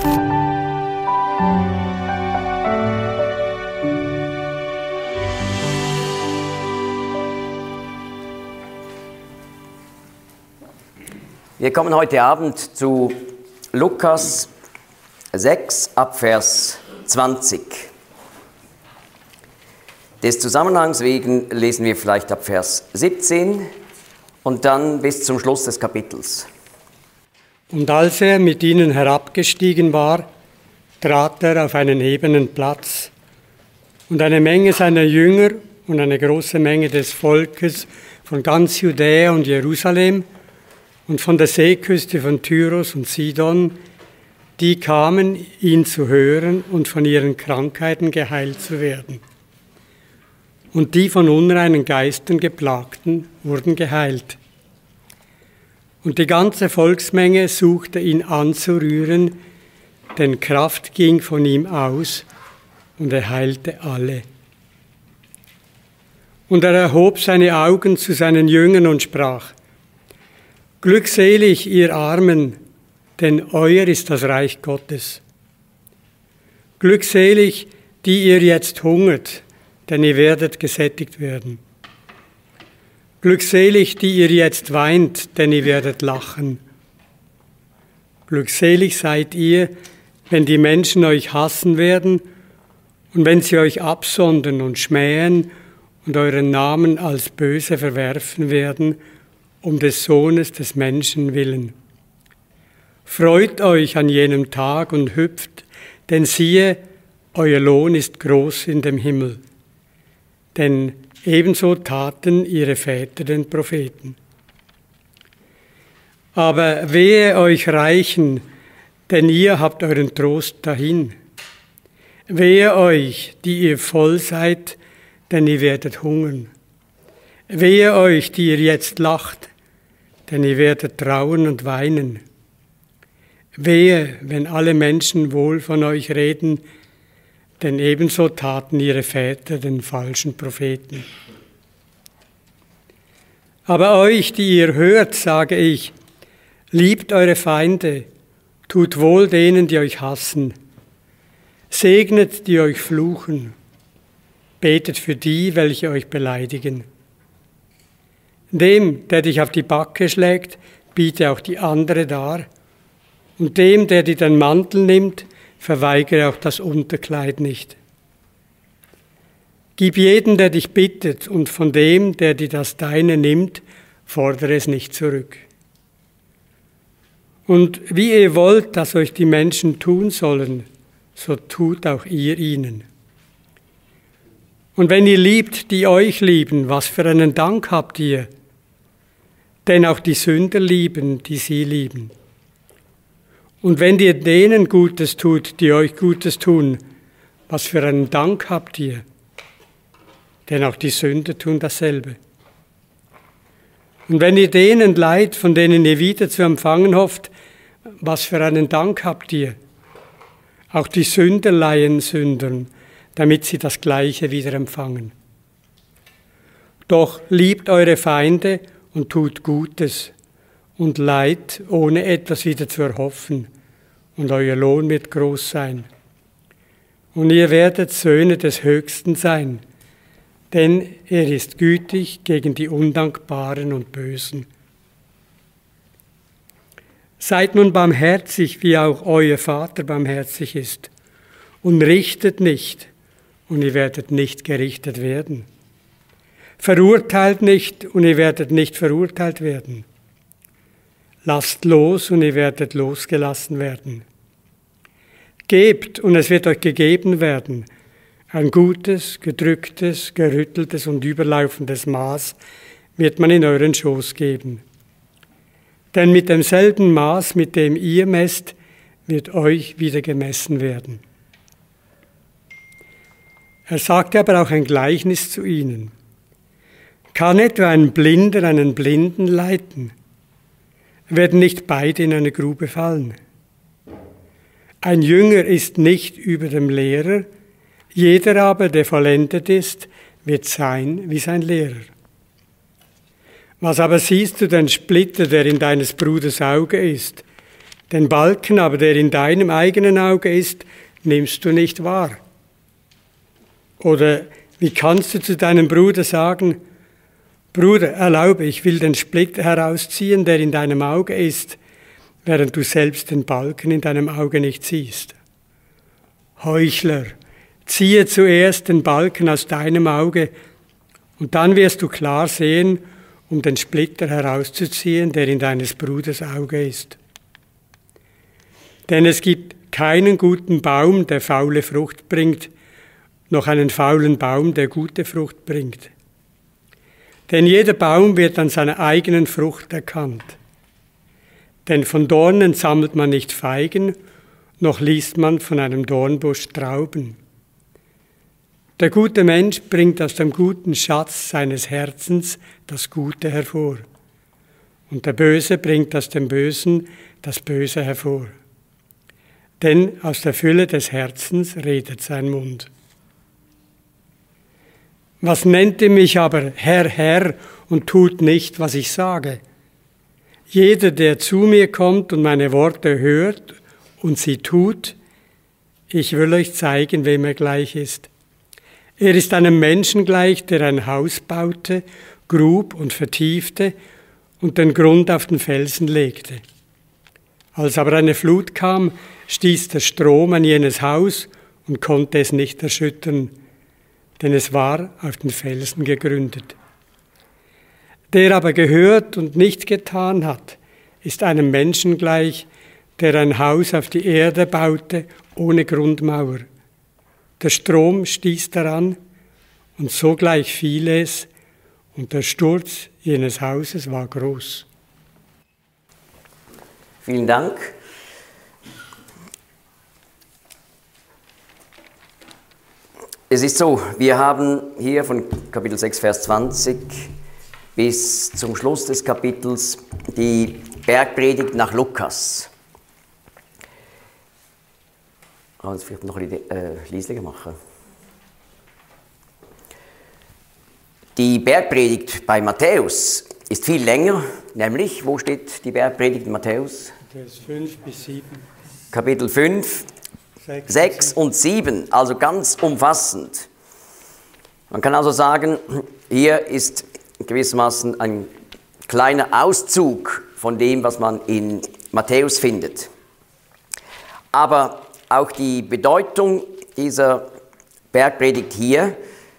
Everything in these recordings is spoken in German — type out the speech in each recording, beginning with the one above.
Wir kommen heute Abend zu Lukas 6 ab Vers 20. Des Zusammenhangs wegen lesen wir vielleicht ab Vers 17 und dann bis zum Schluss des Kapitels. Und als er mit ihnen herabgestiegen war, trat er auf einen ebenen Platz, und eine Menge seiner Jünger und eine große Menge des Volkes von ganz Judäa und Jerusalem und von der Seeküste von Tyros und Sidon, die kamen, ihn zu hören und von ihren Krankheiten geheilt zu werden. Und die von unreinen Geistern geplagten wurden geheilt. Und die ganze Volksmenge suchte ihn anzurühren, denn Kraft ging von ihm aus und er heilte alle. Und er erhob seine Augen zu seinen Jüngern und sprach: Glückselig, ihr Armen, denn euer ist das Reich Gottes. Glückselig, die ihr jetzt hungert, denn ihr werdet gesättigt werden. Glückselig, die ihr jetzt weint, denn ihr werdet lachen. Glückselig seid ihr, wenn die Menschen euch hassen werden und wenn sie euch absondern und schmähen und euren Namen als böse verwerfen werden, um des Sohnes des Menschen willen. Freut euch an jenem Tag und hüpft, denn siehe, euer Lohn ist groß in dem Himmel. Denn ebenso taten ihre Väter den Propheten. Aber wehe euch Reichen, denn ihr habt euren Trost dahin. Wehe euch, die ihr voll seid, denn ihr werdet hungern. Wehe euch, die ihr jetzt lacht, denn ihr werdet trauern und weinen. Wehe, wenn alle Menschen wohl von euch reden, denn ebenso taten ihre Väter den falschen Propheten. Aber euch, die ihr hört, sage ich, liebt eure Feinde, tut wohl denen, die euch hassen, segnet, die euch fluchen, betet für die, welche euch beleidigen. Dem, der dich auf die Backe schlägt, biete auch die andere dar, und dem, der dir den Mantel nimmt, verweigere auch das Unterkleid nicht. Gib jedem, der dich bittet, und von dem, der dir das Deine nimmt, fordere es nicht zurück. Und wie ihr wollt, dass euch die Menschen tun sollen, so tut auch ihr ihnen. Und wenn ihr liebt, die euch lieben, was für einen Dank habt ihr? Denn auch die Sünder lieben, die sie lieben. Und wenn ihr denen Gutes tut, die euch Gutes tun, was für einen Dank habt ihr? Denn auch die Sünder tun dasselbe. Und wenn ihr denen leiht, von denen ihr wieder zu empfangen hofft, was für einen Dank habt ihr? Auch die Sünder leihen Sündern, damit sie das Gleiche wieder empfangen. Doch liebt eure Feinde und tut Gutes und leiht, ohne etwas wieder zu erhoffen, und euer Lohn wird groß sein. Und ihr werdet Söhne des Höchsten sein, denn er ist gütig gegen die Undankbaren und Bösen. Seid nun barmherzig, wie auch euer Vater barmherzig ist, und richtet nicht, und ihr werdet nicht gerichtet werden. Verurteilt nicht, und ihr werdet nicht verurteilt werden. Lasst los, und ihr werdet losgelassen werden. Gebt, und es wird euch gegeben werden, ein gutes, gedrücktes, gerütteltes und überlaufendes Maß wird man in euren Schoß geben. Denn mit demselben Maß, mit dem ihr messt, wird euch wieder gemessen werden. Er sagte aber auch ein Gleichnis zu ihnen. Kann etwa ein Blinder einen Blinden leiten? Werden nicht beide in eine Grube fallen? Ein Jünger ist nicht über dem Lehrer, jeder aber, der vollendet ist, wird sein wie sein Lehrer. Was aber siehst du den Splitter, der in deines Bruders Auge ist, Den Balken aber, der in deinem eigenen Auge ist, nimmst du nicht wahr. Oder wie kannst du zu deinem Bruder sagen, Bruder, erlaube, ich will den Splitter herausziehen, der in deinem Auge ist, während du selbst den Balken in deinem Auge nicht siehst? Heuchler, ziehe zuerst den Balken aus deinem Auge, und dann wirst du klar sehen, um den Splitter herauszuziehen, der in deines Bruders Auge ist. Denn es gibt keinen guten Baum, der faule Frucht bringt, noch einen faulen Baum, der gute Frucht bringt. Denn jeder Baum wird an seiner eigenen Frucht erkannt. Denn von Dornen sammelt man nicht Feigen, noch liest man von einem Dornbusch Trauben. Der gute Mensch bringt aus dem guten Schatz seines Herzens das Gute hervor. Und der Böse bringt aus dem Bösen das Böse hervor. Denn aus der Fülle des Herzens redet sein Mund. Was nennt ihr mich aber Herr, Herr, und tut nicht, was ich sage? Jeder, der zu mir kommt und meine Worte hört und sie tut, ich will euch zeigen, wem er gleich ist. Er ist einem Menschen gleich, der ein Haus baute, grub und vertiefte und den Grund auf den Felsen legte. Als aber eine Flut kam, stieß der Strom an jenes Haus und konnte es nicht erschüttern, denn es war auf den Felsen gegründet. Der aber gehört und nicht getan hat, ist einem Menschen gleich, der ein Haus auf die Erde baute, ohne Grundmauer. Der Strom stieß daran, und sogleich fiel es, und der Sturz jenes Hauses war groß. Vielen Dank. Es ist so, wir haben hier von Kapitel 6, Vers 20 bis zum Schluss des Kapitels die Bergpredigt nach Lukas. Jetzt vielleicht noch ein bisschen leislicher machen. Die Bergpredigt bei Matthäus ist viel länger, nämlich, wo steht die Bergpredigt in Matthäus? Vers 5 bis 7. Kapitel 5, 6 und 7, also ganz umfassend. Man kann also sagen, hier ist gewissermaßen ein kleiner Auszug von dem, was man in Matthäus findet. Aber auch die Bedeutung dieser Bergpredigt hier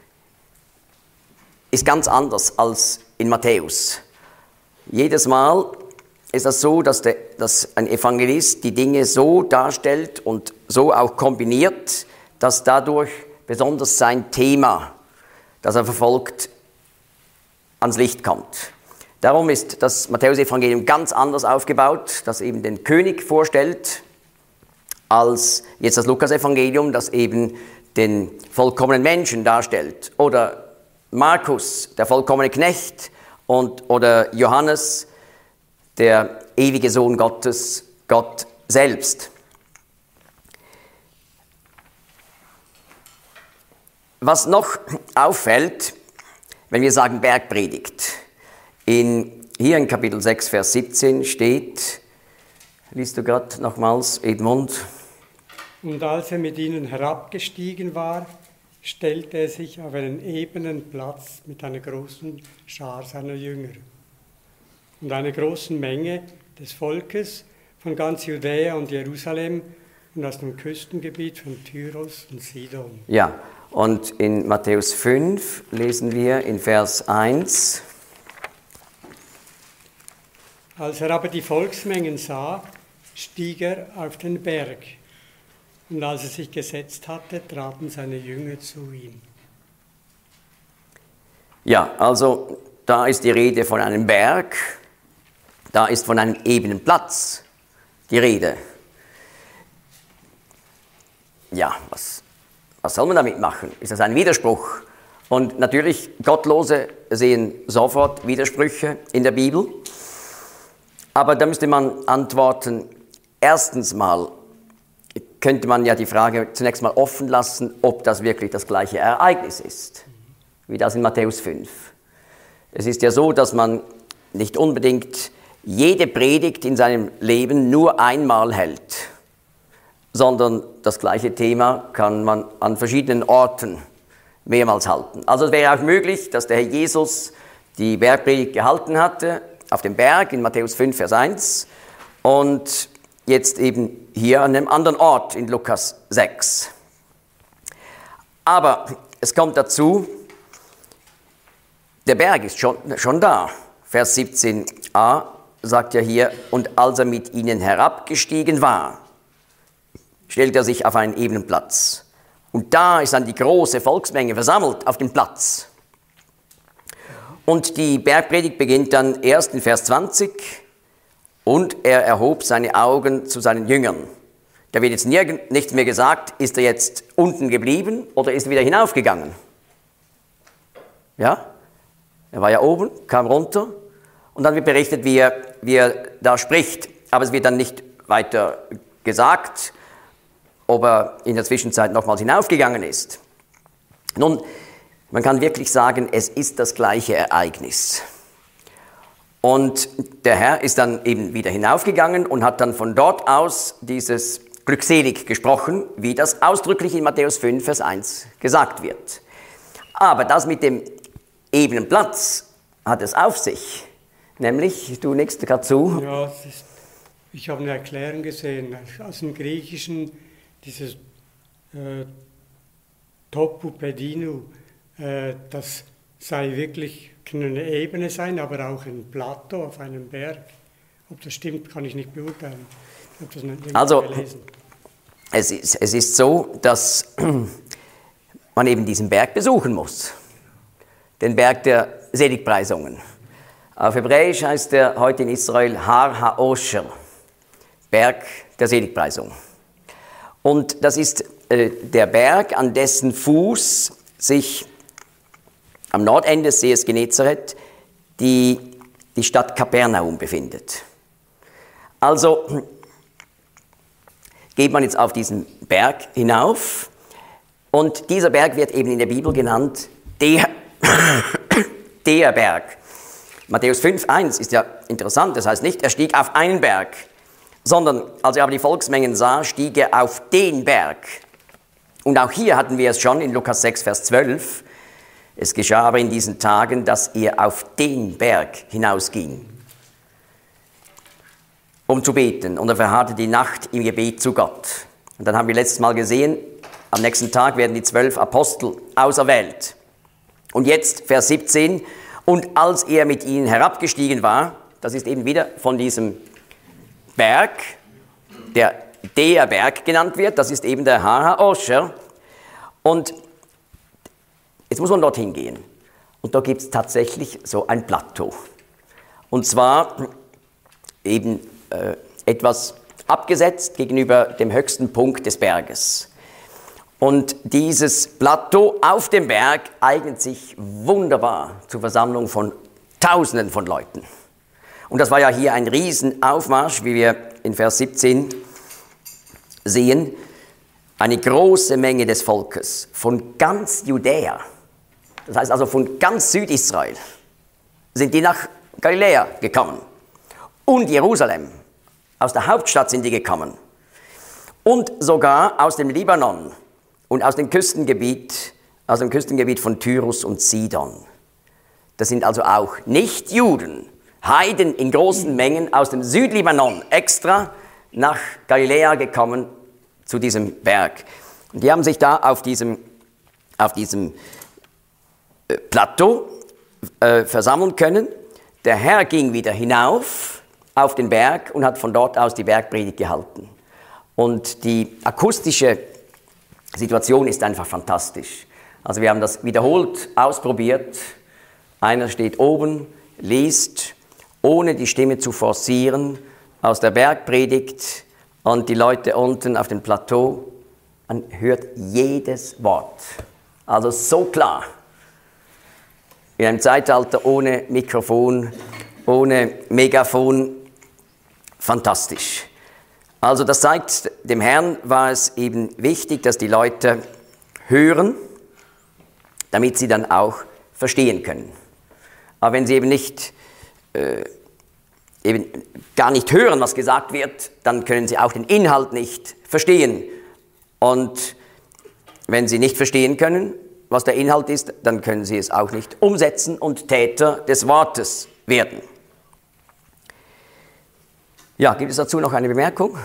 ist ganz anders als in Matthäus. Jedes Mal ist das so, dass ein Evangelist die Dinge so darstellt und so auch kombiniert, dass dadurch besonders sein Thema, das er verfolgt, ans Licht kommt. Darum ist das Matthäus-Evangelium ganz anders aufgebaut, das eben den König vorstellt, als jetzt das Lukas-Evangelium, das eben den vollkommenen Menschen darstellt. Oder Markus, der vollkommene Knecht, oder Johannes, der ewige Sohn Gottes, Gott selbst. Was noch auffällt, wenn wir sagen Bergpredigt, hier in Kapitel 6, Vers 17 steht, liest du gerade nochmals, Edmund? Und als er mit ihnen herabgestiegen war, stellte er sich auf einen ebenen Platz mit einer großen Schar seiner Jünger und einer großen Menge des Volkes von ganz Judäa und Jerusalem und aus dem Küstengebiet von Tyros und Sidon. Ja, und in Matthäus 5 lesen wir in Vers 1. Als er aber die Volksmengen sah, stieg er auf den Berg. Und als er sich gesetzt hatte, traten seine Jünger zu ihm. Ja, also da ist die Rede von einem Berg, da ist von einem ebenen Platz die Rede. Ja, was soll man damit machen? Ist das ein Widerspruch? Und natürlich, Gottlose sehen sofort Widersprüche in der Bibel. Aber da müsste man antworten, erstens mal könnte man ja die Frage zunächst mal offen lassen, ob das wirklich das gleiche Ereignis ist, wie das in Matthäus 5. Es ist ja so, dass man nicht unbedingt jede Predigt in seinem Leben nur einmal hält, sondern das gleiche Thema kann man an verschiedenen Orten mehrmals halten. Also es wäre auch möglich, dass der Herr Jesus die Bergpredigt gehalten hatte auf dem Berg in Matthäus 5, Vers 1 und jetzt eben hier an einem anderen Ort in Lukas 6. Aber es kommt dazu, der Berg ist schon da. Vers 17a sagt ja hier, und als er mit ihnen herabgestiegen war, stellt er sich auf einen ebenen Platz. Und da ist dann die große Volksmenge versammelt auf dem Platz. Und die Bergpredigt beginnt dann erst in Vers 20, und er erhob seine Augen zu seinen Jüngern. Da wird jetzt nichts mehr gesagt, ist er jetzt unten geblieben oder ist er wieder hinaufgegangen? Ja? Er war ja oben, kam runter und dann wird berichtet, wie er da spricht. Aber es wird dann nicht weiter gesagt, ob er in der Zwischenzeit nochmals hinaufgegangen ist. Nun, man kann wirklich sagen, es ist das gleiche Ereignis. Und der Herr ist dann eben wieder hinaufgegangen und hat dann von dort aus dieses glückselig gesprochen, wie das ausdrücklich in Matthäus 5, Vers 1 gesagt wird. Aber das mit dem ebenen Platz hat es auf sich. Nämlich, du nickst gerade zu. Ja, ich habe eine Erklärung gesehen aus dem Griechischen, dieses Topupedinu, das sei wirklich, kann eine Ebene sein, aber auch ein Plateau auf einem Berg. Ob das stimmt, kann ich nicht beurteilen. Ich habe das nicht also, gelesen. Es ist so, dass man eben diesen Berg besuchen muss. Den Berg der Seligpreisungen. Auf Hebräisch heißt er heute in Israel Har HaOsher, Berg der Seligpreisung. Und das ist der Berg, an dessen Fuß sich am Nordende des Sees Genezareth die Stadt Kapernaum befindet. Also geht man jetzt auf diesen Berg hinauf und dieser Berg wird eben in der Bibel genannt der Berg. Matthäus 5, 1 ist ja interessant, das heißt nicht, er stieg auf einen Berg, sondern als er aber die Volksmengen sah, stieg er auf den Berg. Und auch hier hatten wir es schon in Lukas 6, Vers 12. Es geschah aber in diesen Tagen, dass er auf den Berg hinausging, um zu beten. Und er verharrte die Nacht im Gebet zu Gott. Und dann haben wir letztes Mal gesehen, am nächsten Tag werden die 12 Apostel auserwählt. Und jetzt Vers 17, und als er mit ihnen herabgestiegen war, das ist eben wieder von diesem Berg, der Berg genannt wird, das ist eben der Har HaOsher. Und jetzt muss man dorthin gehen. Und da gibt es tatsächlich so ein Plateau. Und zwar eben etwas abgesetzt gegenüber dem höchsten Punkt des Berges. Und dieses Plateau auf dem Berg eignet sich wunderbar zur Versammlung von Tausenden von Leuten. Und das war ja hier ein Riesenaufmarsch, wie wir in Vers 17 sehen. Eine große Menge des Volkes von ganz Judäa, das heißt also von ganz Südisrael, sind die nach Galiläa gekommen. Und Jerusalem, aus der Hauptstadt sind die gekommen. Und sogar aus dem Libanon und aus dem Küstengebiet von Tyrus und Sidon. Das sind also auch Nicht-Juden, Heiden in großen Mengen aus dem Südlibanon extra nach Galiläa gekommen zu diesem Berg. Und die haben sich da auf diesem Plateau versammeln können. Der Herr ging wieder hinauf auf den Berg und hat von dort aus die Bergpredigt gehalten. Und die akustische Situation ist einfach fantastisch. Also wir haben das wiederholt ausprobiert. Einer steht oben, liest, ohne die Stimme zu forcieren, aus der Bergpredigt, und die Leute unten auf dem Plateau, man hört jedes Wort. Also so klar. In einem Zeitalter ohne Mikrofon, ohne Megafon, fantastisch. Also das zeigt, dem Herrn war es eben wichtig, dass die Leute hören, damit sie dann auch verstehen können. Aber wenn sie eben nicht eben gar nicht hören, was gesagt wird, dann können sie auch den Inhalt nicht verstehen. Und wenn sie nicht verstehen können, was der Inhalt ist, dann können sie es auch nicht umsetzen und Täter des Wortes werden. Ja, gibt es dazu noch eine Bemerkung?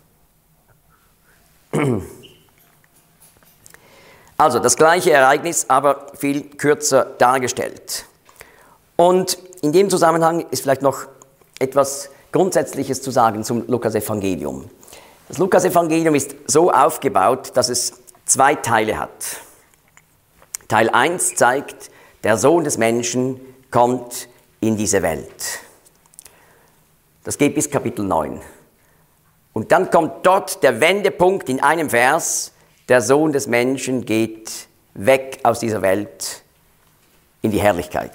Also das gleiche Ereignis, aber viel kürzer dargestellt. Und in dem Zusammenhang ist vielleicht noch etwas Grundsätzliches zu sagen zum Lukas-Evangelium. Das Lukas-Evangelium ist so aufgebaut, dass es 2 Teile hat. Teil 1 zeigt, der Sohn des Menschen kommt in diese Welt. Das geht bis Kapitel 9. Und dann kommt dort der Wendepunkt in einem Vers, der Sohn des Menschen geht weg aus dieser Welt in die Herrlichkeit.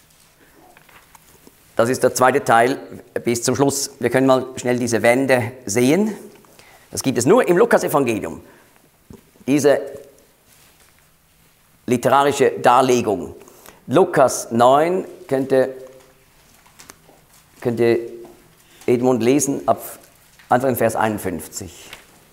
Das ist der 2. Teil bis zum Schluss. Wir können mal schnell diese Wende sehen. Das gibt es nur im Lukas-Evangelium. Diese literarische Darlegung. Lukas 9 könnte Edmund lesen, einfach in Vers 51.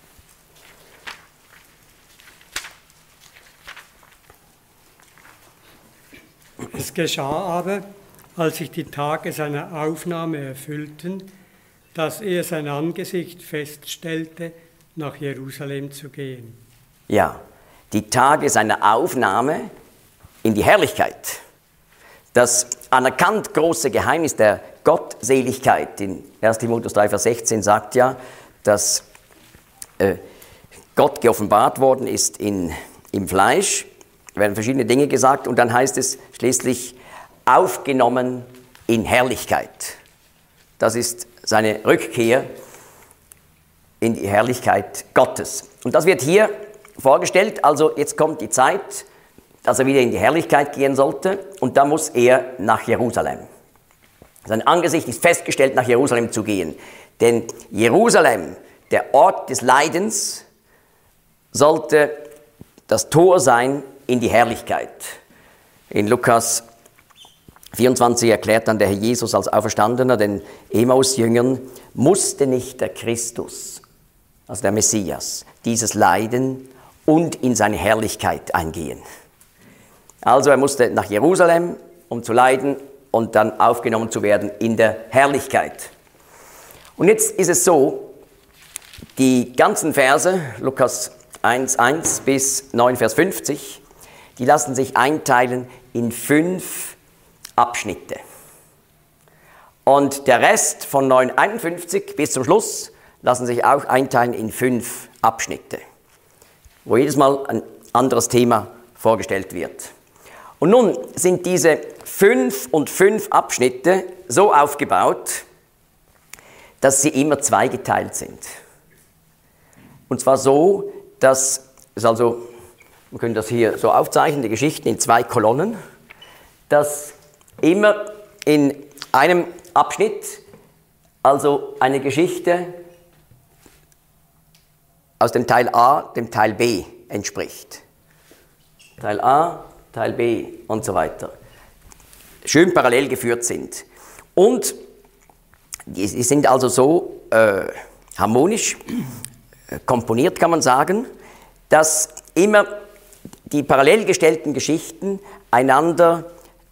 Es geschah aber, als sich die Tage seiner Aufnahme erfüllten, dass er sein Angesicht feststellte, nach Jerusalem zu gehen. Ja, die Tage seiner Aufnahme in die Herrlichkeit. Das anerkannt große Geheimnis der Gottseligkeit in 1. Timotheus 3, Vers 16 sagt ja, dass Gott geoffenbart worden ist im Fleisch. Da werden verschiedene Dinge gesagt und dann heißt es schließlich aufgenommen in Herrlichkeit. Das ist seine Rückkehr in die Herrlichkeit Gottes. Und das wird hier vorgestellt, also jetzt kommt die Zeit, dass er wieder in die Herrlichkeit gehen sollte und da muss er nach Jerusalem. Sein Angesicht ist festgestellt, nach Jerusalem zu gehen. Denn Jerusalem, der Ort des Leidens, sollte das Tor sein in die Herrlichkeit. In Lukas 24 erklärt dann der Herr Jesus als Auferstandener den Emmaus-Jüngern, musste nicht der Christus, also der Messias, dieses Leiden und in seine Herrlichkeit eingehen. Also er musste nach Jerusalem, um zu leiden und dann aufgenommen zu werden in der Herrlichkeit. Und jetzt ist es so, die ganzen Verse, Lukas 1,1 bis 9, Vers 50, die lassen sich einteilen in 5 Abschnitte. Und der Rest von 9,51 bis zum Schluss lassen sich auch einteilen in 5 Abschnitte, wo jedes Mal ein anderes Thema vorgestellt wird. Und nun sind diese 5 und 5 Abschnitte so aufgebaut, dass sie immer zweigeteilt sind. Und zwar so, dass es also, wir können das hier so aufzeichnen, die Geschichten in 2 Kolonnen, dass immer in einem Abschnitt also eine Geschichte aus dem Teil A, dem Teil B entspricht. Teil A, Teil B und so weiter. Schön parallel geführt sind. Und die sind also so harmonisch komponiert, kann man sagen, dass immer die parallel gestellten Geschichten einander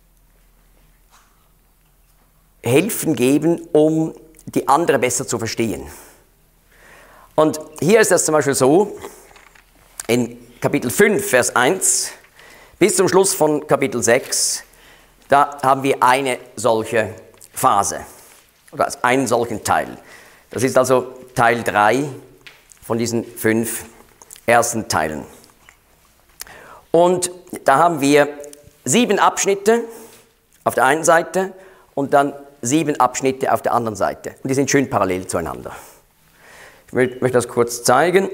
helfen geben, um die andere besser zu verstehen. Und hier ist das zum Beispiel so, in Kapitel 5, Vers 1 bis zum Schluss von Kapitel 6, da haben wir eine solche Phase oder einen solchen Teil. Das ist also Teil 3 von diesen 5 ersten Teilen. Und da haben wir 7 Abschnitte auf der einen Seite und dann 7 Abschnitte auf der anderen Seite. Und die sind schön parallel zueinander. Ich möchte das kurz zeigen.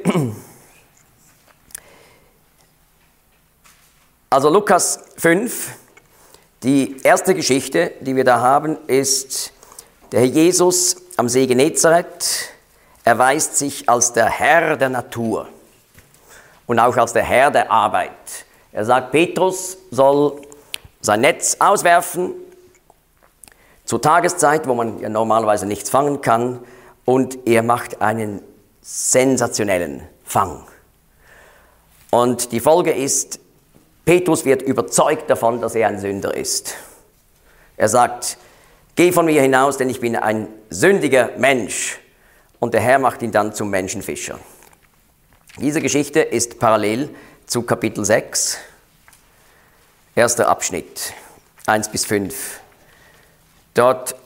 Also Lukas 5, die erste Geschichte, die wir da haben, ist der Herr Jesus am See Genezareth. Erweist sich als der Herr der Natur und auch als der Herr der Arbeit. Er sagt, Petrus soll sein Netz auswerfen, zur Tageszeit, wo man ja normalerweise nichts fangen kann, und er macht einen sensationellen Fang. Und die Folge ist, Petrus wird überzeugt davon, dass er ein Sünder ist. Er sagt, geh von mir hinaus, denn ich bin ein sündiger Mensch. Und der Herr macht ihn dann zum Menschenfischer. Diese Geschichte ist parallel zu Kapitel 6, erster Abschnitt, 1-5. Dort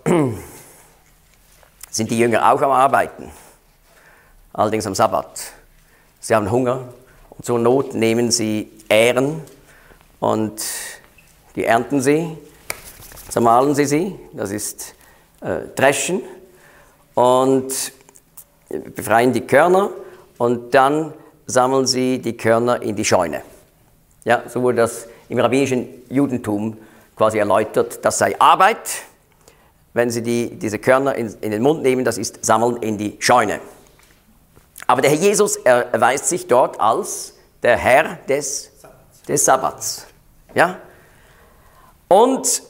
sind die Jünger auch am Arbeiten, allerdings am Sabbat. Sie haben Hunger und zur Not nehmen sie Ähren und die ernten sie, zermahlen sie, das ist Dreschen, und befreien die Körner und dann sammeln sie die Körner in die Scheune. Ja, so wurde das im rabbinischen Judentum quasi erläutert, das sei Arbeit. Wenn sie diese Körner in den Mund nehmen, das ist Sammeln in die Scheune. Aber der Herr Jesus erweist sich dort als der Herr des Sabbats. Ja? Und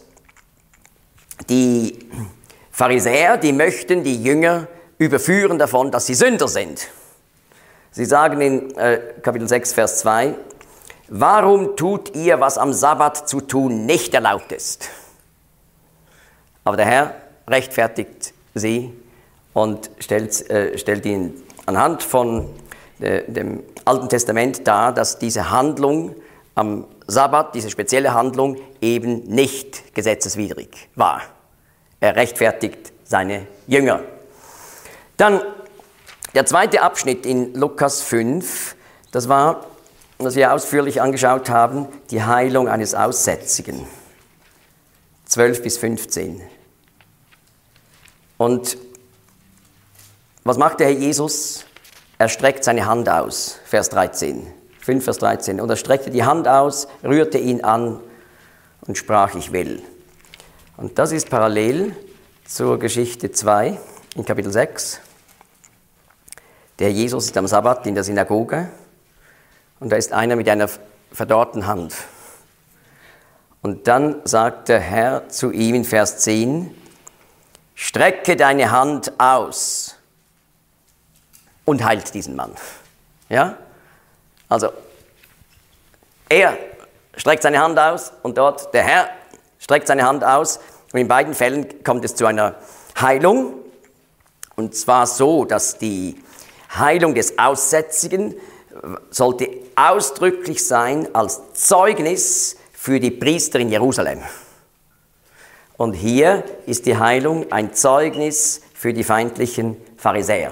die Pharisäer, die möchten die Jünger überführen davon, dass sie Sünder sind. Sie sagen in Kapitel 6, Vers 2, warum tut ihr, was am Sabbat zu tun nicht erlaubt ist? Aber der Herr rechtfertigt sie und stellt ihnen anhand von dem Alten Testament dar, dass diese Handlung am Sabbat, diese spezielle Handlung, eben nicht gesetzeswidrig war. Er rechtfertigt seine Jünger. Dann der zweite Abschnitt in Lukas 5, das war, was wir ausführlich angeschaut haben, die Heilung eines Aussätzigen. 12-15. Und was macht der Herr Jesus? Er streckt seine Hand aus, Vers 13. 5, Vers 13. Und er streckte die Hand aus, rührte ihn an und sprach, ich will. Und das ist parallel zur Geschichte 2 in Kapitel 6. Der Jesus ist am Sabbat in der Synagoge und da ist einer mit einer verdorrten Hand. Und dann sagt der Herr zu ihm in Vers 10, strecke deine Hand aus und heilt diesen Mann. Ja? Also, er streckt seine Hand aus und dort der Herr streckt seine Hand aus. Und in beiden Fällen kommt es zu einer Heilung. Und zwar so, dass die Heilung des Aussätzigen sollte ausdrücklich sein als Zeugnis für die Priester in Jerusalem. Und hier ist die Heilung ein Zeugnis für die feindlichen Pharisäer.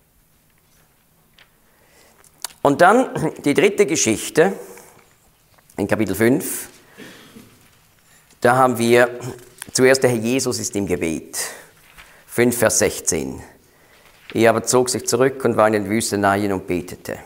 Und dann die dritte Geschichte in Kapitel 5. Da haben wir zuerst der Herr Jesus ist im Gebet. 5, Vers 16. Er aber zog sich zurück und war in den Wüsteneien und betete.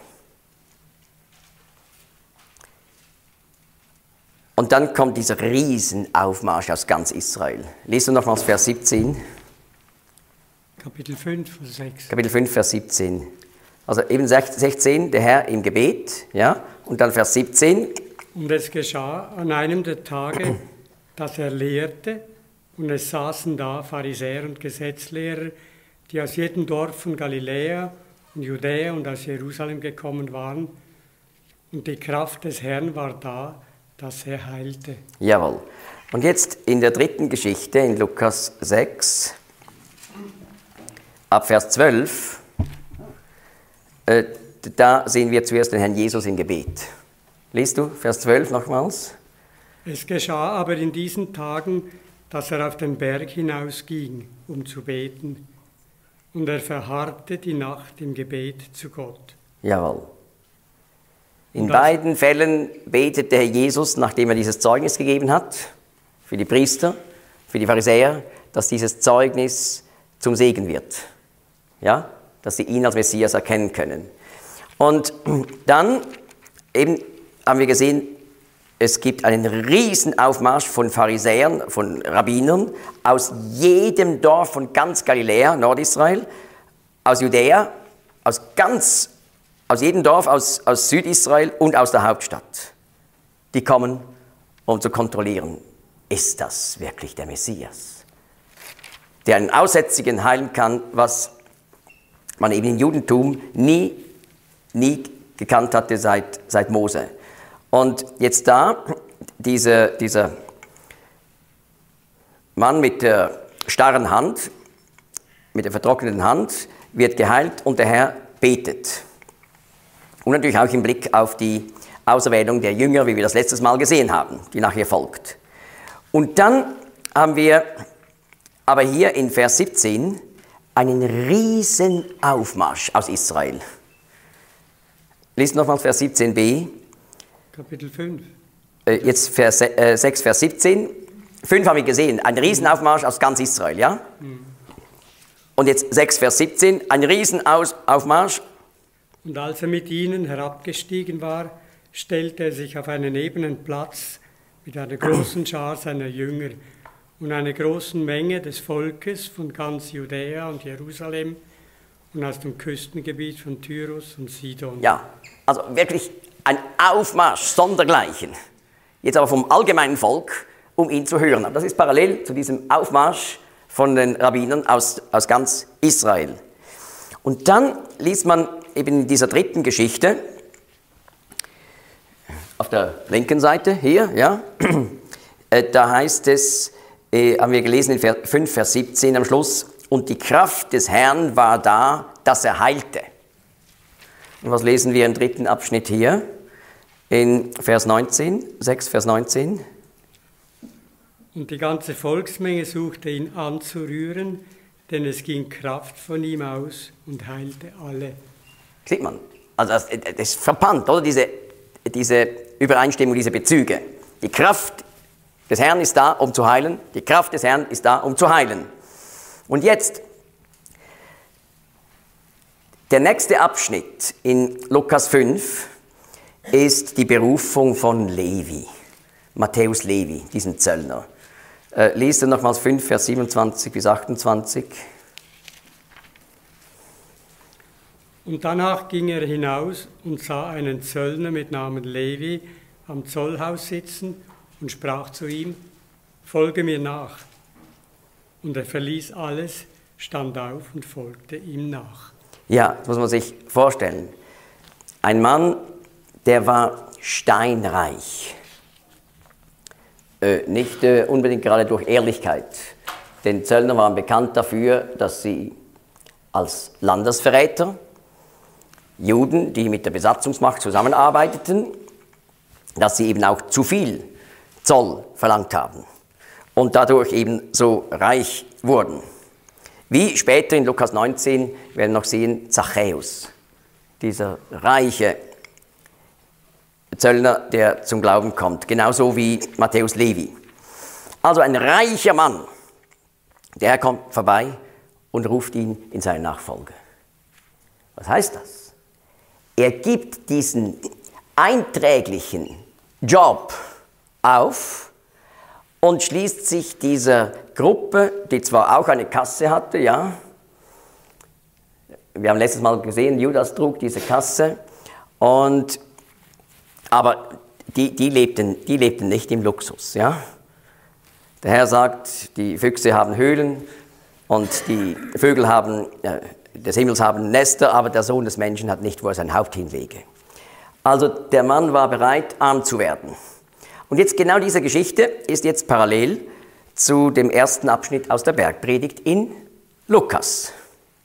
Und dann kommt dieser Riesenaufmarsch aus ganz Israel. Lies du nochmals Vers 17. Kapitel 5, Vers 6. Kapitel 5, Vers 17. Also eben 16, der Herr im Gebet, ja, und dann Vers 17. Und es geschah an einem der Tage, dass er lehrte, und es saßen da Pharisäer und Gesetzlehrer, die aus jedem Dorf von Galiläa und Judäa und aus Jerusalem gekommen waren. Und die Kraft des Herrn war da, dass er heilte. Jawohl. Und jetzt in der dritten Geschichte, in Lukas 6, ab Vers 12, da sehen wir zuerst den Herrn Jesus im Gebet. Liest du Vers 12 nochmals? Es geschah aber in diesen Tagen, dass er auf den Berg hinausging, um zu beten. Und er verharrte die Nacht im Gebet zu Gott. Jawohl. In beiden Fällen betet der Herr Jesus, nachdem er dieses Zeugnis gegeben hat, für die Priester, für die Pharisäer, dass dieses Zeugnis zum Segen wird. Ja? Dass sie ihn als Messias erkennen können. Und dann eben haben wir gesehen, es gibt einen riesen Aufmarsch von Pharisäern, von Rabbinern aus jedem Dorf von ganz Galiläa, Nordisrael, aus Judäa, aus jedem Dorf, aus Südisrael und aus der Hauptstadt. Die kommen, um zu kontrollieren, ist das wirklich der Messias? der einen Aussätzigen heilen kann, was man eben im Judentum nie gekannt hatte seit Mose. Und jetzt da, dieser Mann mit der starren Hand, mit der vertrockneten Hand, wird geheilt und der Herr betet. Und natürlich auch im Blick auf die Auserwählung der Jünger, wie wir das letztes Mal gesehen haben, die nachher folgt. Und dann haben wir aber hier in Vers 17 einen riesen Aufmarsch aus Israel. Lies nochmal Vers 17b. Kapitel 5. Jetzt Vers 6, Vers 17. 5 haben wir gesehen, ein Riesenaufmarsch aus ganz Israel, ja? Und jetzt 6, Vers 17, ein Riesenaufmarsch. Und als er mit ihnen herabgestiegen war, stellte er sich auf einen ebenen Platz mit einer großen Schar seiner Jünger und einer großen Menge des Volkes von ganz Judäa und Jerusalem und aus dem Küstengebiet von Tyrus und Sidon. Ja, also wirklich ein Aufmarsch sondergleichen. Jetzt aber vom allgemeinen Volk, um ihn zu hören. Aber das ist parallel zu diesem Aufmarsch von den Rabbinern aus ganz Israel. Und dann liest man eben in dieser dritten Geschichte, auf der linken Seite hier, ja, da heißt es, haben wir gelesen in 5, Vers 17 am Schluss, und die Kraft des Herrn war da, dass er heilte. Und was lesen wir im dritten Abschnitt hier? In Vers 19, 6, Vers 19. Und die ganze Volksmenge suchte ihn anzurühren, denn es ging Kraft von ihm aus und heilte alle. Sieht man, also das ist verpannt, oder? Diese Übereinstimmung, diese Bezüge. Die Kraft des Herrn ist da, um zu heilen. Die Kraft des Herrn ist da, um zu heilen. Und jetzt, der nächste Abschnitt in Lukas 5 ist die Berufung von Levi, Matthäus Levi, diesem Zöllner. Lies dann nochmals 5, Vers 27 bis 28. Und danach ging er hinaus und sah einen Zöllner mit Namen Levi am Zollhaus sitzen und sprach zu ihm, folge mir nach. Und er verließ alles, stand auf und folgte ihm nach. Ja, das muss man sich vorstellen. Ein Mann, der war steinreich. Nicht unbedingt gerade durch Ehrlichkeit. Denn Zöllner waren bekannt dafür, dass sie als Landesverräter, Juden, die mit der Besatzungsmacht zusammenarbeiteten, dass sie eben auch zu viel Zoll verlangt haben und dadurch eben so reich wurden. Wie später in Lukas 19 werden wir noch sehen, Zachäus, dieser reiche Zöllner, der zum Glauben kommt, genauso wie Matthäus Levi. Also ein reicher Mann, der kommt vorbei und ruft ihn in seine Nachfolge. Was heißt das? Er gibt diesen einträglichen Job auf und schließt sich dieser Gruppe, die zwar auch eine Kasse hatte, ja, wir haben letztes Mal gesehen, Judas trug diese Kasse, aber die lebten nicht im Luxus, ja. Der Herr sagt, die Füchse haben Höhlen und die Vögel des Himmels haben Nester, aber der Sohn des Menschen hat nicht, wo er sein Haupt hinlege. Also der Mann war bereit, arm zu werden. Und jetzt genau diese Geschichte ist jetzt parallel zu dem ersten Abschnitt aus der Bergpredigt in Lukas.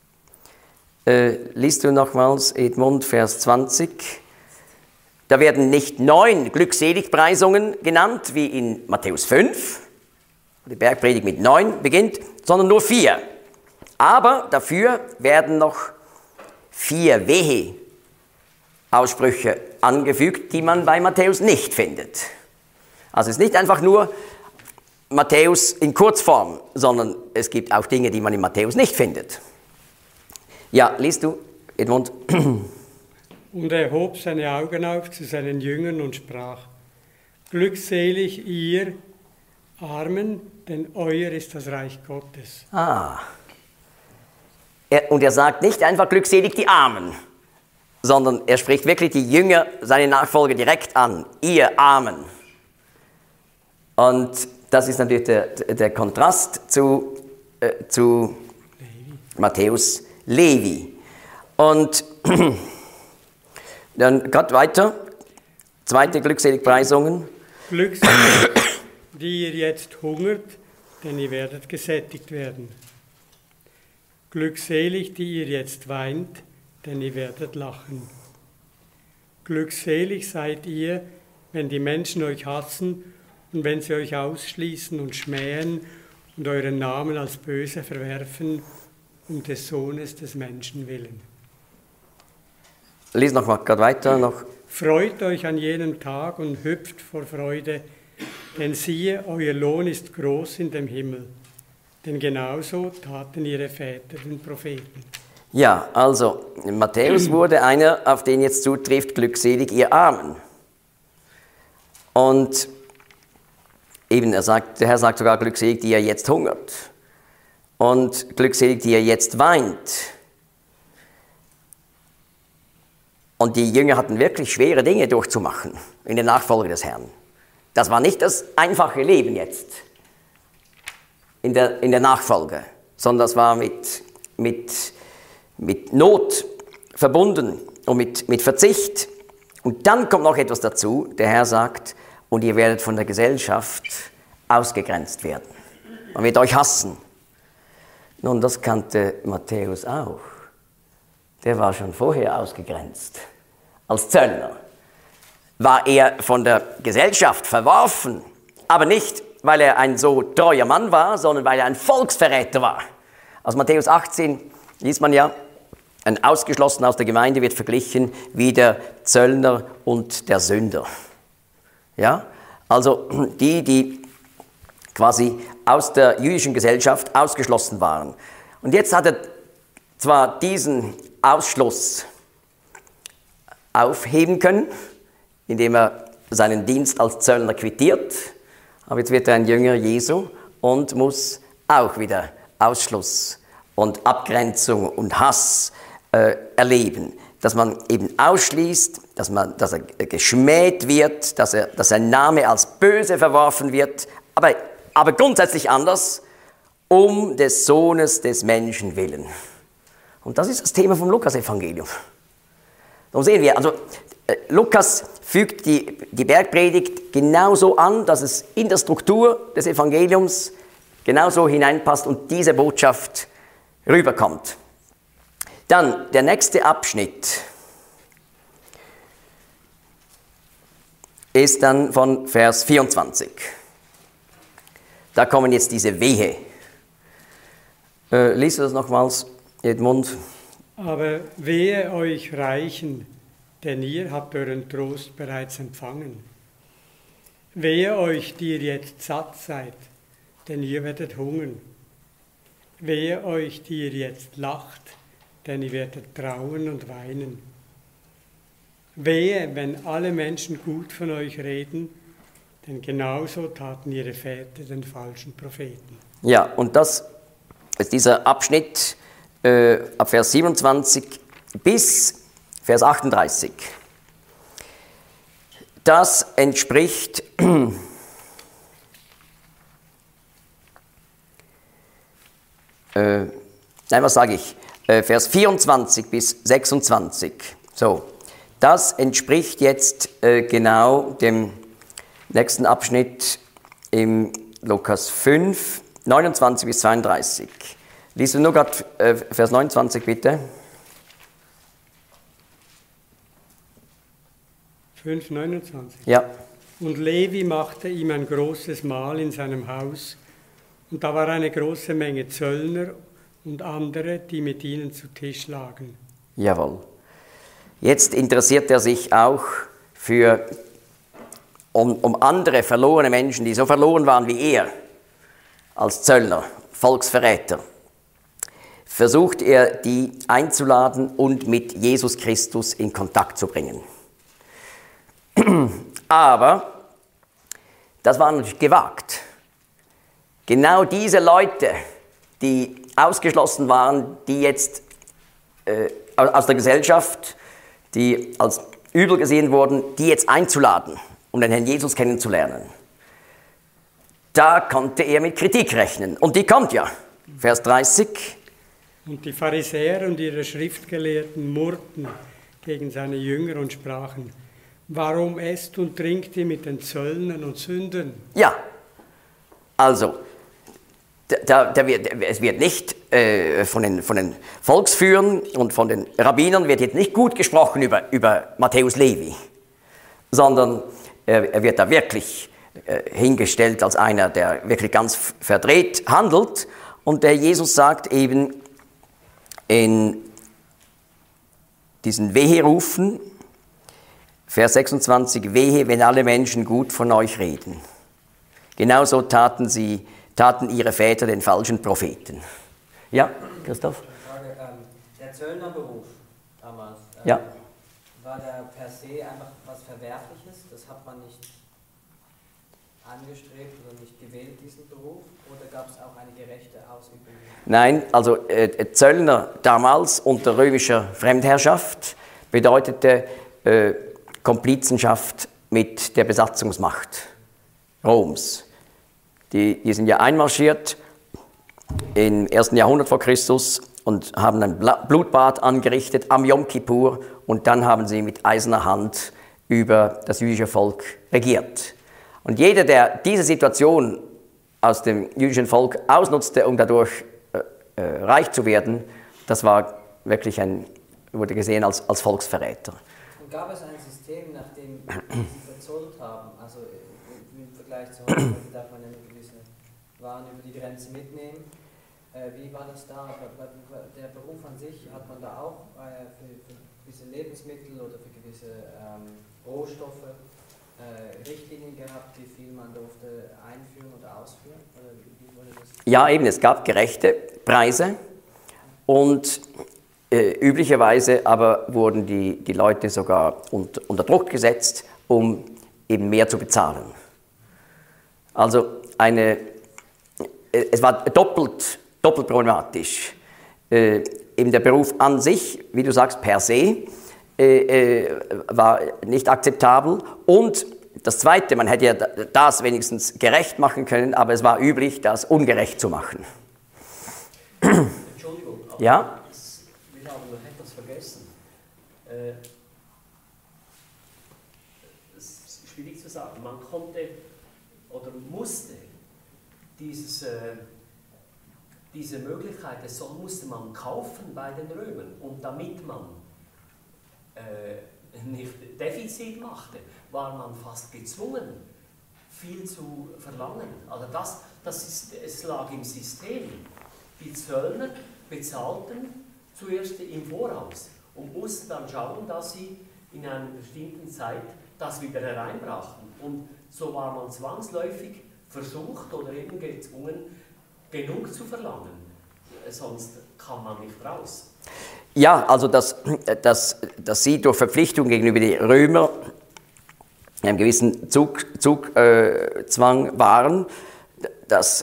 Liest du nochmals Edmund, Vers 20. Da werden nicht 9 Glückseligpreisungen genannt, wie in Matthäus 5, wo die Bergpredigt mit 9 beginnt, sondern nur 4. Aber dafür werden noch 4 Wehe-Aussprüche angefügt, die man bei Matthäus nicht findet. Also es ist nicht einfach nur Matthäus in Kurzform, sondern es gibt auch Dinge, die man in Matthäus nicht findet. Ja, liest du, Edmund? Und er hob seine Augen auf zu seinen Jüngern und sprach, glückselig ihr Armen, denn euer ist das Reich Gottes. Und er sagt nicht einfach glückselig die Armen, sondern er spricht wirklich die Jünger, seine Nachfolger direkt an, ihr Armen. Und das ist natürlich der Kontrast zu zu Matthäus Levi. Und dann geht weiter, zweite Glückseligpreisungen. Glückselig, die ihr jetzt hungert, denn ihr werdet gesättigt werden. Glückselig, die ihr jetzt weint, denn ihr werdet lachen. Glückselig seid ihr, wenn die Menschen euch hassen und wenn sie euch ausschließen und schmähen und euren Namen als böse verwerfen, um des Sohnes des Menschen willen. Lies noch mal gerade weiter. Noch. Freut euch an jenem Tag und hüpft vor Freude, denn siehe, euer Lohn ist groß in dem Himmel. Denn genauso taten ihre Väter den Propheten. Ja, also Matthäus wurde einer, auf den jetzt zutrifft, glückselig ihr Armen. Und eben, der Herr sagt sogar, glückselig, die ihr jetzt hungert. Und glückselig, die ihr jetzt weint. Und die Jünger hatten wirklich schwere Dinge durchzumachen in der Nachfolge des Herrn. Das war nicht das einfache Leben jetzt in der Nachfolge, sondern das war mit Not verbunden und mit Verzicht. Und dann kommt noch etwas dazu. Der Herr sagt, und ihr werdet von der Gesellschaft ausgegrenzt werden. Man wird euch hassen. Nun, das kannte Matthäus auch. Der war schon vorher ausgegrenzt. Als Zöllner war er von der Gesellschaft verworfen, aber nicht, weil er ein so treuer Mann war, sondern weil er ein Volksverräter war. Aus Matthäus 18 liest man ja, ein Ausgeschlossener aus der Gemeinde wird verglichen wie der Zöllner und der Sünder. Ja? Also die quasi aus der jüdischen Gesellschaft ausgeschlossen waren. Und jetzt hat er zwar diesen Ausschluss aufheben können, indem er seinen Dienst als Zöllner quittiert, aber jetzt wird er ein Jünger Jesu und muss auch wieder Ausschluss und Abgrenzung und Hass erleben. Dass man eben ausschließt, dass er geschmäht wird, dass sein Name als böse verworfen wird, aber grundsätzlich anders, um des Sohnes des Menschen willen. Und das ist das Thema vom Lukas-Evangelium. Darum sehen wir, also Lukas fügt die Bergpredigt genauso an, dass es in der Struktur des Evangeliums genauso hineinpasst und diese Botschaft rüberkommt. Dann der nächste Abschnitt ist dann von Vers 24. Da kommen jetzt diese Wehe. Lies das nochmals, Edmund. Aber wehe euch Reichen, denn ihr habt euren Trost bereits empfangen. Wehe euch, die ihr jetzt satt seid, denn ihr werdet hungern. Wehe euch, die ihr jetzt lacht, denn ihr werdet trauern und weinen. Wehe, wenn alle Menschen gut von euch reden, denn genauso taten ihre Väter den falschen Propheten. Ja, und das ist dieser Abschnitt ab Vers 27 bis Vers 38. Das entspricht was sage ich? Vers 24 bis 26. So, das entspricht jetzt genau dem nächsten Abschnitt im Lukas 5, 29 bis 32. Lies nur gerade Vers 29 bitte. 5,29. Ja. Und Levi machte ihm ein großes Mahl in seinem Haus, und da war eine große Menge Zöllner und andere, die mit ihnen zu Tisch lagen. Jawohl. Jetzt interessiert er sich auch um andere verlorene Menschen, die so verloren waren wie er, als Zöllner, Volksverräter. Versucht er, die einzuladen und mit Jesus Christus in Kontakt zu bringen. Aber das war natürlich gewagt. Genau diese Leute, die ausgeschlossen waren, die jetzt aus der Gesellschaft, die als übel gesehen wurden, die jetzt einzuladen, um den Herrn Jesus kennenzulernen. Da konnte er mit Kritik rechnen. Und die kommt ja. Vers 30. Und die Pharisäer und ihre Schriftgelehrten murrten gegen seine Jünger und sprachen: Warum esst und trinkt ihr mit den Zöllnern und Sündern? Ja, also, es wird nicht von den Volksführern und von den Rabbinern wird jetzt nicht gut gesprochen über Matthäus Levi, sondern er wird da wirklich hingestellt als einer, der wirklich ganz verdreht handelt. Und der Jesus sagt eben in diesen Weherufen, Vers 26, wehe, wenn alle Menschen gut von euch reden. Genauso taten ihre Väter den falschen Propheten. Ja, Christoph? Frage, der Zöllnerberuf damals, Ja. war der per se einfach was Verwerfliches? Das hat man nicht angestrebt oder nicht gewählt, diesen Beruf? Oder gab es auch eine gerechte Ausübung? Nein, also Zöllner damals unter römischer Fremdherrschaft bedeutete Komplizenschaft mit der Besatzungsmacht Roms. Die sind ja einmarschiert im 1. Jahrhundert vor Christus und haben ein Blutbad angerichtet am Yom Kippur und dann haben sie mit eiserner Hand über das jüdische Volk regiert. Und jeder, der diese Situation aus dem jüdischen Volk ausnutzte, um dadurch reich zu werden, das war wirklich wurde gesehen als Volksverräter. Und gab es ein System, nach dem sie verzollt haben? Also im Vergleich zu heute darf man ja nur gewisse Waren über die Grenze mitnehmen. Wie war das da? Der Beruf an sich, hat man da auch für gewisse Lebensmittel oder für gewisse Rohstoffe Richtlinien gehabt, wie viel man durfte einführen oder ausführen? Oder wie wurde das? Ja, eben, es gab gerechte Preise und üblicherweise aber wurden die Leute sogar unter Druck gesetzt, um eben mehr zu bezahlen. Also es war doppelt problematisch. Eben der Beruf an sich, wie du sagst, per se, war nicht akzeptabel. Und das Zweite, man hätte ja das wenigstens gerecht machen können, aber es war üblich, das ungerecht zu machen. Entschuldigung, aber ja? wir haben noch etwas vergessen. Es ist schwierig zu sagen. Man konnte oder musste diese Möglichkeit, musste man kaufen bei den Römern. Und damit man nicht Defizit machte, war man fast gezwungen, viel zu verlangen. Also es lag im System. Die Zöllner bezahlten zuerst im Voraus und mussten dann schauen, dass sie in einer bestimmten Zeit das wieder hereinbrachten. Und so war man zwangsläufig versucht oder eben gezwungen, genug zu verlangen. Sonst kam man nicht raus. Ja, also dass sie durch Verpflichtung gegenüber den Römern in einem gewissen Zugzwang waren, das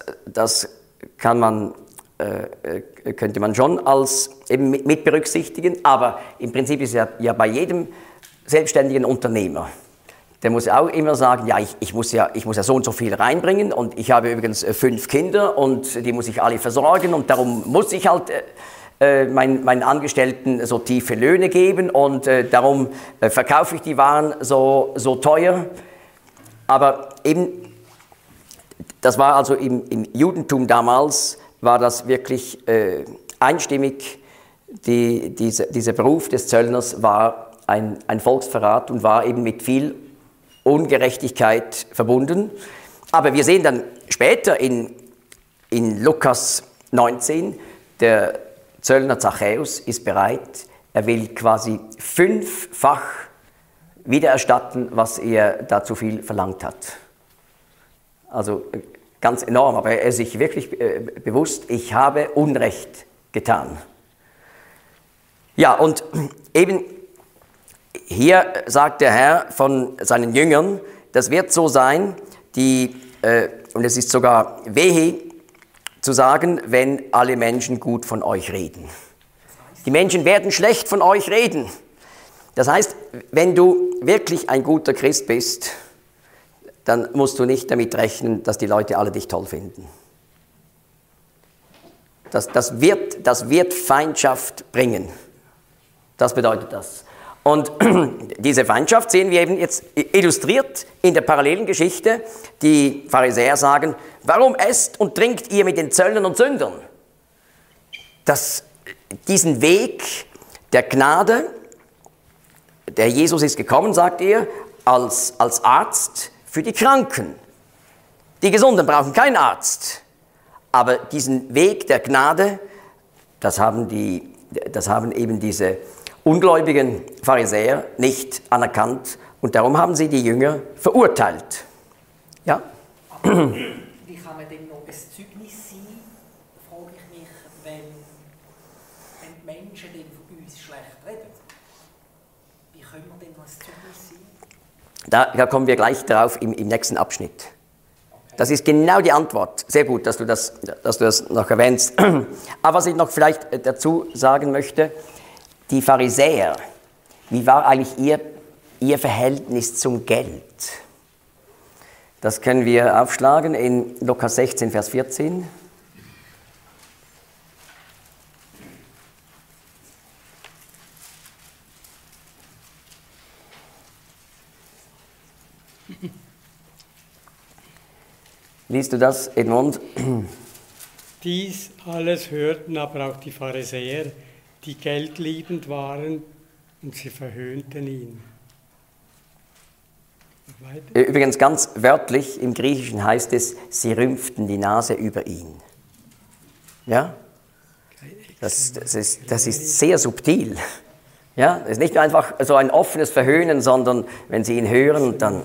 könnte man schon als eben mit berücksichtigen, aber im Prinzip ist ja bei jedem selbstständigen Unternehmer, der muss auch immer sagen, ja, ich muss ja so und so viel reinbringen und ich habe übrigens 5 Kinder und die muss ich alle versorgen und darum muss ich halt meinen Angestellten so tiefe Löhne geben und darum verkaufe ich die Waren so teuer. Aber eben, das war also im Judentum damals, war das wirklich einstimmig, dieser Beruf des Zöllners war ein Volksverrat und war eben mit viel Ungerechtigkeit verbunden. Aber wir sehen dann später in Lukas 19, der Zöllner Zachäus ist bereit, er will quasi 5-fach wiedererstatten, was er da zu viel verlangt hat. Also ganz enorm, aber er ist sich wirklich bewusst, ich habe Unrecht getan. Ja, und eben hier sagt der Herr von seinen Jüngern, das wird so sein, und es ist sogar wehe zu sagen, wenn alle Menschen gut von euch reden. Die Menschen werden schlecht von euch reden. Das heißt, wenn du wirklich ein guter Christ bist, dann musst du nicht damit rechnen, dass die Leute alle dich toll finden. Das wird Feindschaft bringen. Das bedeutet das. Und diese Feindschaft sehen wir eben jetzt illustriert in der parallelen Geschichte. Die Pharisäer sagen, warum esst und trinkt ihr mit den Zöllnern und Sündern? Diesen Weg der Gnade, der Jesus ist gekommen, sagt ihr, als Arzt für die Kranken. Die Gesunden brauchen keinen Arzt. Aber diesen Weg der Gnade, das haben eben diese ungläubigen Pharisäer nicht anerkannt und darum haben sie die Jünger verurteilt. Ja? Aber wie kann man denn noch ein Zeugnis sein, frage ich mich, wenn die Menschen dann von uns schlecht reden? Wie können wir denn noch ein Zeugnis sein? Da kommen wir gleich darauf im nächsten Abschnitt. Das ist genau die Antwort. Sehr gut, dass du das noch erwähnst. Aber was ich noch vielleicht dazu sagen möchte, die Pharisäer, wie war eigentlich ihr Verhältnis zum Geld? Das können wir aufschlagen in Lukas 16, Vers 14. Liest du das, Edmund? Dies alles hörten aber auch die Pharisäer, die geldliebend waren, und sie verhöhnten ihn. Weiter. Übrigens ganz wörtlich im Griechischen heißt es, sie rümpften die Nase über ihn. Ja? Das ist sehr subtil. Ja? Es ist nicht einfach so ein offenes Verhöhnen, sondern wenn sie ihn hören, dann...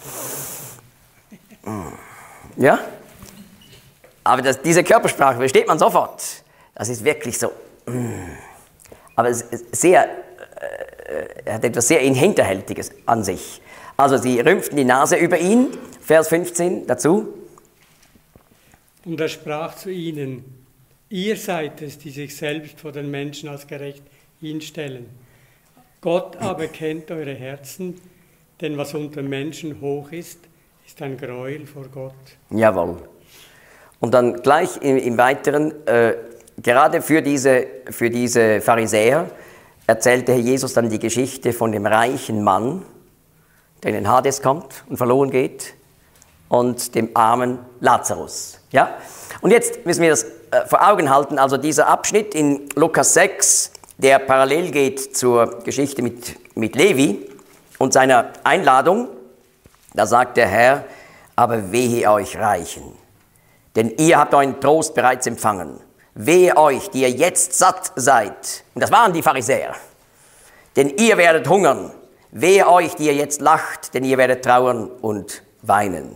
Ja? Aber diese Körpersprache versteht man sofort. Das ist wirklich so... Aber es ist hat etwas sehr Hinterhältiges an sich. Also sie rümpften die Nase über ihn, Vers 15 dazu. Und er sprach zu ihnen, ihr seid es, die sich selbst vor den Menschen als gerecht hinstellen. Gott aber kennt eure Herzen, denn was unter Menschen hoch ist ein Gräuel vor Gott. Jawohl. Und dann gleich im Weiteren, gerade für diese Pharisäer, erzählte Herr Jesus dann die Geschichte von dem reichen Mann, der in den Hades kommt und verloren geht, und dem armen Lazarus. Ja? Und jetzt müssen wir das vor Augen halten, also dieser Abschnitt in Lukas 6, der parallel geht zur Geschichte mit Levi und seiner Einladung. Da sagt der Herr, aber wehe euch Reichen, denn ihr habt euren Trost bereits empfangen. Wehe euch, die ihr jetzt satt seid. Und das waren die Pharisäer. Denn ihr werdet hungern. Wehe euch, die ihr jetzt lacht, denn ihr werdet trauern und weinen.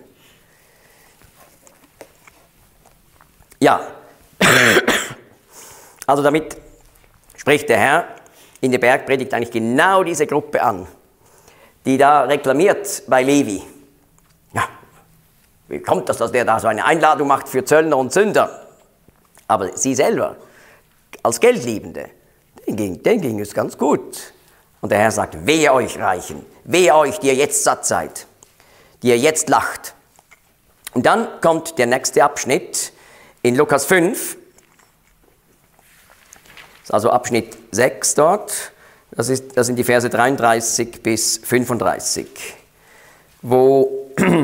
Ja, also damit spricht der Herr in der Bergpredigt eigentlich genau diese Gruppe an, die da reklamiert bei Levi. Ja, wie kommt das, dass der da so eine Einladung macht für Zöllner und Sünder? Aber sie selber, als Geldliebende, denen ging es ganz gut. Und der Herr sagt, wehe euch Reichen, wehe euch, die ihr jetzt satt seid, die ihr jetzt lacht. Und dann kommt der nächste Abschnitt in Lukas 5, das ist also Abschnitt 6 dort, das sind die Verse 33 bis 35, wo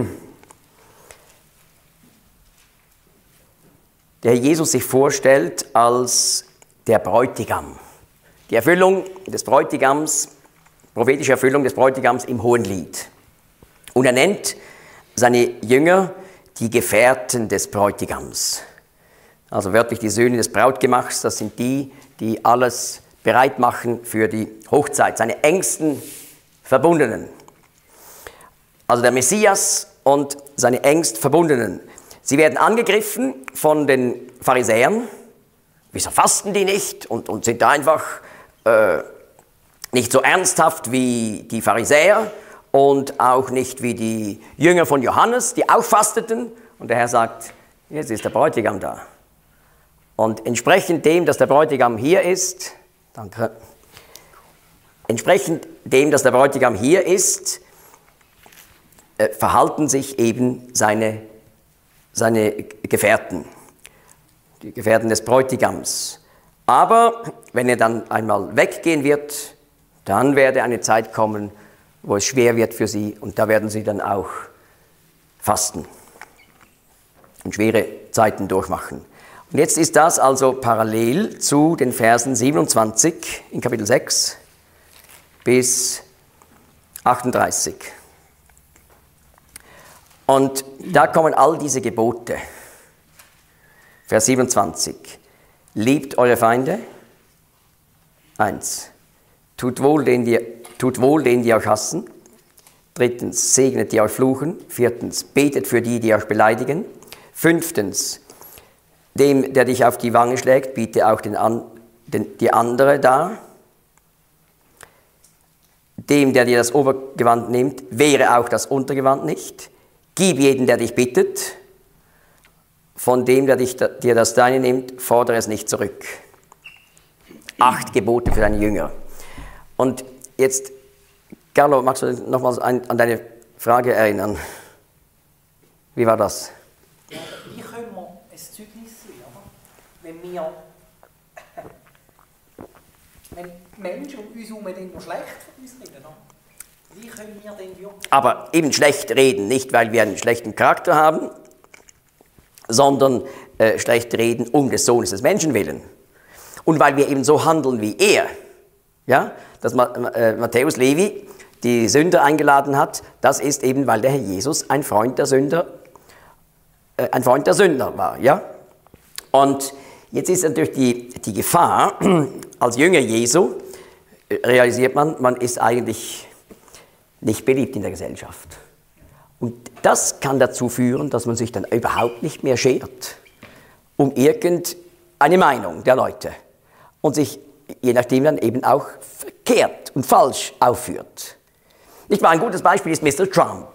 der Herr Jesus sich vorstellt als der Bräutigam. Die Erfüllung des Bräutigams, prophetische Erfüllung des Bräutigams im Hohenlied. Und er nennt seine Jünger die Gefährten des Bräutigams. Also wörtlich die Söhne des Brautgemachs, das sind die alles bereit machen für die Hochzeit, seine engsten Verbundenen. Also der Messias und seine engst Verbundenen. Sie werden angegriffen von den Pharisäern. Wieso fasten die nicht und sind da einfach nicht so ernsthaft wie die Pharisäer und auch nicht wie die Jünger von Johannes, die auch fasteten. Und der Herr sagt, jetzt ist der Bräutigam da. Und entsprechend dem, dass der Bräutigam hier ist, danke, entsprechend dem, dass der Bräutigam hier ist, verhalten sich eben seine Gefährten. die Gefährten des Bräutigams. Aber wenn er dann einmal weggehen wird, dann werde eine Zeit kommen, wo es schwer wird für sie und da werden sie dann auch fasten und schwere Zeiten durchmachen. Und jetzt ist das also parallel zu den Versen 27 in Kapitel 6 bis 38. Und da kommen all diese Gebote. Vers 27. Liebt eure Feinde. 1. Tut wohl denen, die euch hassen. 3. Segnet die euch fluchen. 4. Betet für die euch beleidigen. 5. Dem, der dich auf die Wange schlägt, biete auch die andere dar. Dem, der dir das Obergewand nimmt, wehre auch das Untergewand nicht. Gib jeden, der dich bittet. Von dem, der dir das Deine nimmt, fordere es nicht zurück. 8 Gebote für deine Jünger. Und jetzt, Carlo, magst du nochmals an deine Frage erinnern? Wie war das? Ja, wie können wir ein Zeugnis sein, oder? Wenn Menschen um uns herum dann noch schlecht von uns reden, oder? Wie können wir denn wirklich... Aber eben schlecht reden, nicht weil wir einen schlechten Charakter haben, sondern schlecht reden um des Sohnes des Menschen willen. Und weil wir eben so handeln wie er. Ja? Dass Matthäus Levi die Sünder eingeladen hat, das ist eben, weil der Herr Jesus ein Freund der Sünder war. Ja? Und jetzt ist natürlich die Gefahr, als Jünger Jesu realisiert man ist eigentlich nicht beliebt in der Gesellschaft. Und das kann dazu führen, dass man sich dann überhaupt nicht mehr schert um irgendeine Meinung der Leute und sich je nachdem dann eben auch verkehrt und falsch aufführt. Nicht mal ein gutes Beispiel ist Mr. Trump.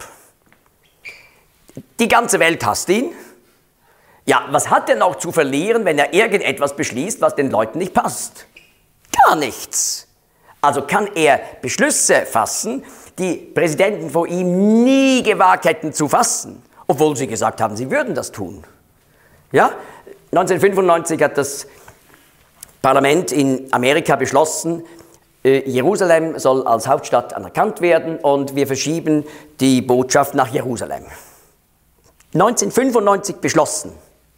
Die ganze Welt hasst ihn. Ja, was hat er noch zu verlieren, wenn er irgendetwas beschließt, was den Leuten nicht passt? Gar nichts. Also kann er Beschlüsse fassen, die Präsidenten vor ihm nie gewagt hätten zu fassen, obwohl sie gesagt haben, sie würden das tun. Ja? 1995 hat das Parlament in Amerika beschlossen, Jerusalem soll als Hauptstadt anerkannt werden und wir verschieben die Botschaft nach Jerusalem. 1995 beschlossen.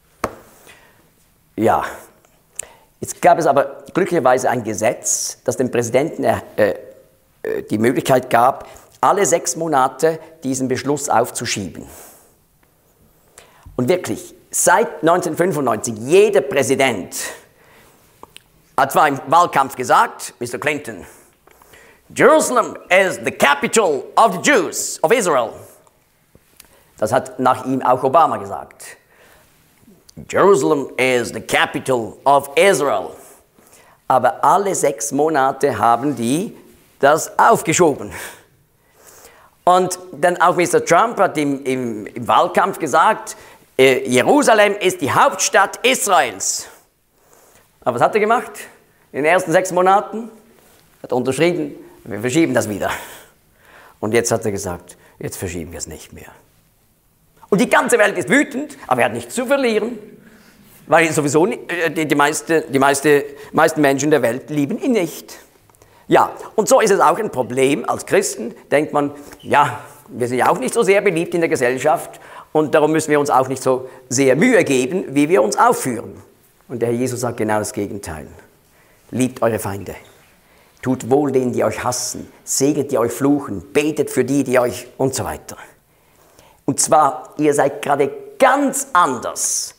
Ja, jetzt gab es aber glücklicherweise ein Gesetz, das dem Präsidenten die Möglichkeit gab, alle 6 Monate diesen Beschluss aufzuschieben. Und wirklich, seit 1995, jeder Präsident hat zwar im Wahlkampf gesagt, Mr. Clinton, Jerusalem is the capital of the Jews, of Israel. Das hat nach ihm auch Obama gesagt. Jerusalem is the capital of Israel. Aber alle 6 Monate haben die das aufgeschoben. Und dann auch Mr. Trump hat im Wahlkampf gesagt, Jerusalem ist die Hauptstadt Israels. Aber was hat er gemacht? In den ersten 6 Monaten hat er unterschrieben, wir verschieben das wieder. Und jetzt hat er gesagt, jetzt verschieben wir es nicht mehr. Und die ganze Welt ist wütend, aber er hat nichts zu verlieren, weil sowieso die meisten Menschen der Welt lieben ihn nicht. Ja, und so ist es auch ein Problem. Als Christen denkt man, ja, wir sind ja auch nicht so sehr beliebt in der Gesellschaft und darum müssen wir uns auch nicht so sehr Mühe geben, wie wir uns aufführen. Und der Herr Jesus sagt genau das Gegenteil. Liebt eure Feinde. Tut wohl denen, die euch hassen. Segnet, die euch fluchen. Betet für die euch und so weiter. Und zwar, ihr seid gerade ganz anders.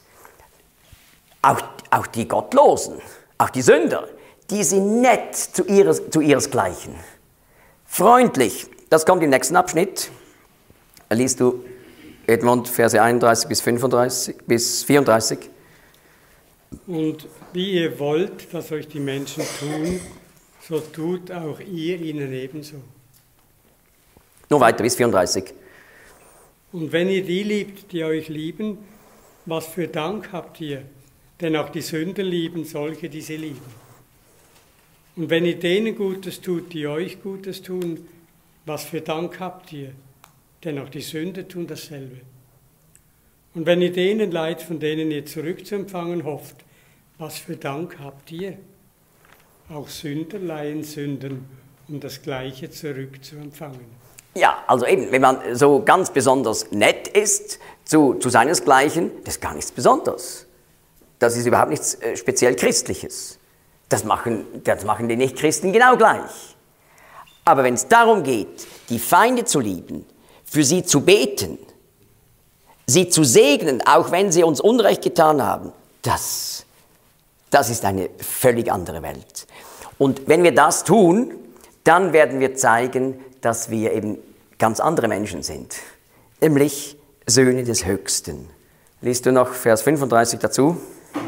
Auch die Gottlosen, auch die Sünder, die sind nett zu ihresgleichen. Freundlich. Das kommt im nächsten Abschnitt. Da liest du Edmund, Verse 31 bis 34. Und wie ihr wollt, dass euch die Menschen tun, so tut auch ihr ihnen ebenso. Nur weiter bis 34. Und wenn ihr die liebt, die euch lieben, was für Dank habt ihr? Denn auch die Sünder lieben solche, die sie lieben. Und wenn ihr denen Gutes tut, die euch Gutes tun, was für Dank habt ihr? Denn auch die Sünder tun dasselbe. Und wenn ihr denen leid, von denen ihr zurückzuempfangen hofft, was für Dank habt ihr? Auch Sünder leihen Sündern, um das Gleiche zurückzuempfangen. Ja, also eben, wenn man so ganz besonders nett ist zu seinesgleichen, das ist gar nichts Besonderes. Das ist überhaupt nichts speziell Christliches. Das machen die Nichtchristen genau gleich. Aber wenn es darum geht, die Feinde zu lieben, für sie zu beten, sie zu segnen, auch wenn sie uns Unrecht getan haben, das ist eine völlig andere Welt. Und wenn wir das tun, dann werden wir zeigen, dass wir eben ganz andere Menschen sind, nämlich Söhne des Höchsten. Liest du noch Vers 35 dazu?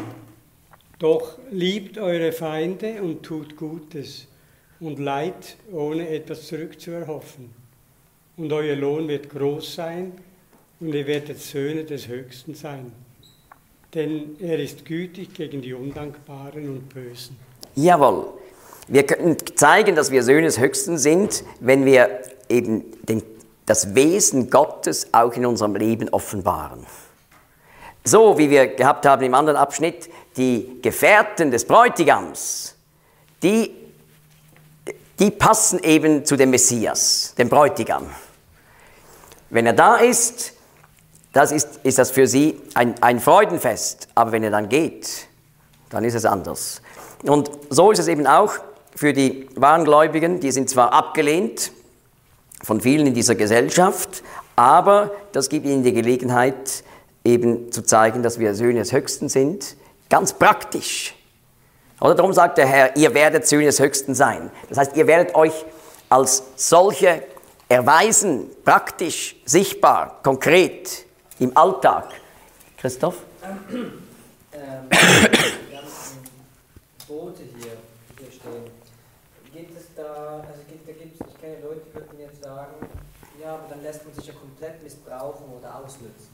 Doch liebt eure Feinde und tut Gutes und leiht, ohne etwas zurückzuerhoffen. Und euer Lohn wird groß sein und ihr werdet Söhne des Höchsten sein. Denn er ist gütig gegen die Undankbaren und Bösen. Jawohl. Wir können zeigen, dass wir Söhne des Höchsten sind, wenn wir eben das Wesen Gottes auch in unserem Leben offenbaren. So wie wir gehabt haben im anderen Abschnitt, die Gefährten des Bräutigams, die passen eben zu dem Messias, dem Bräutigam. Wenn er da ist, ist das für sie ein Freudenfest, aber wenn er dann geht, dann ist es anders. Und so ist es eben auch für die wahren Gläubigen, die sind zwar abgelehnt von vielen in dieser Gesellschaft, aber das gibt ihnen die Gelegenheit, eben zu zeigen, dass wir Söhne des Höchsten sind, ganz praktisch. Oder darum sagt der Herr, ihr werdet Söhne des Höchsten sein. Das heißt, ihr werdet euch als solche erweisen, praktisch, sichtbar, konkret, im Alltag. Christoph? Wir haben Boote hier stehen. Gibt es da, ich kenne Leute, die würden jetzt sagen, ja, aber dann lässt man sich ja komplett missbrauchen oder ausnützen.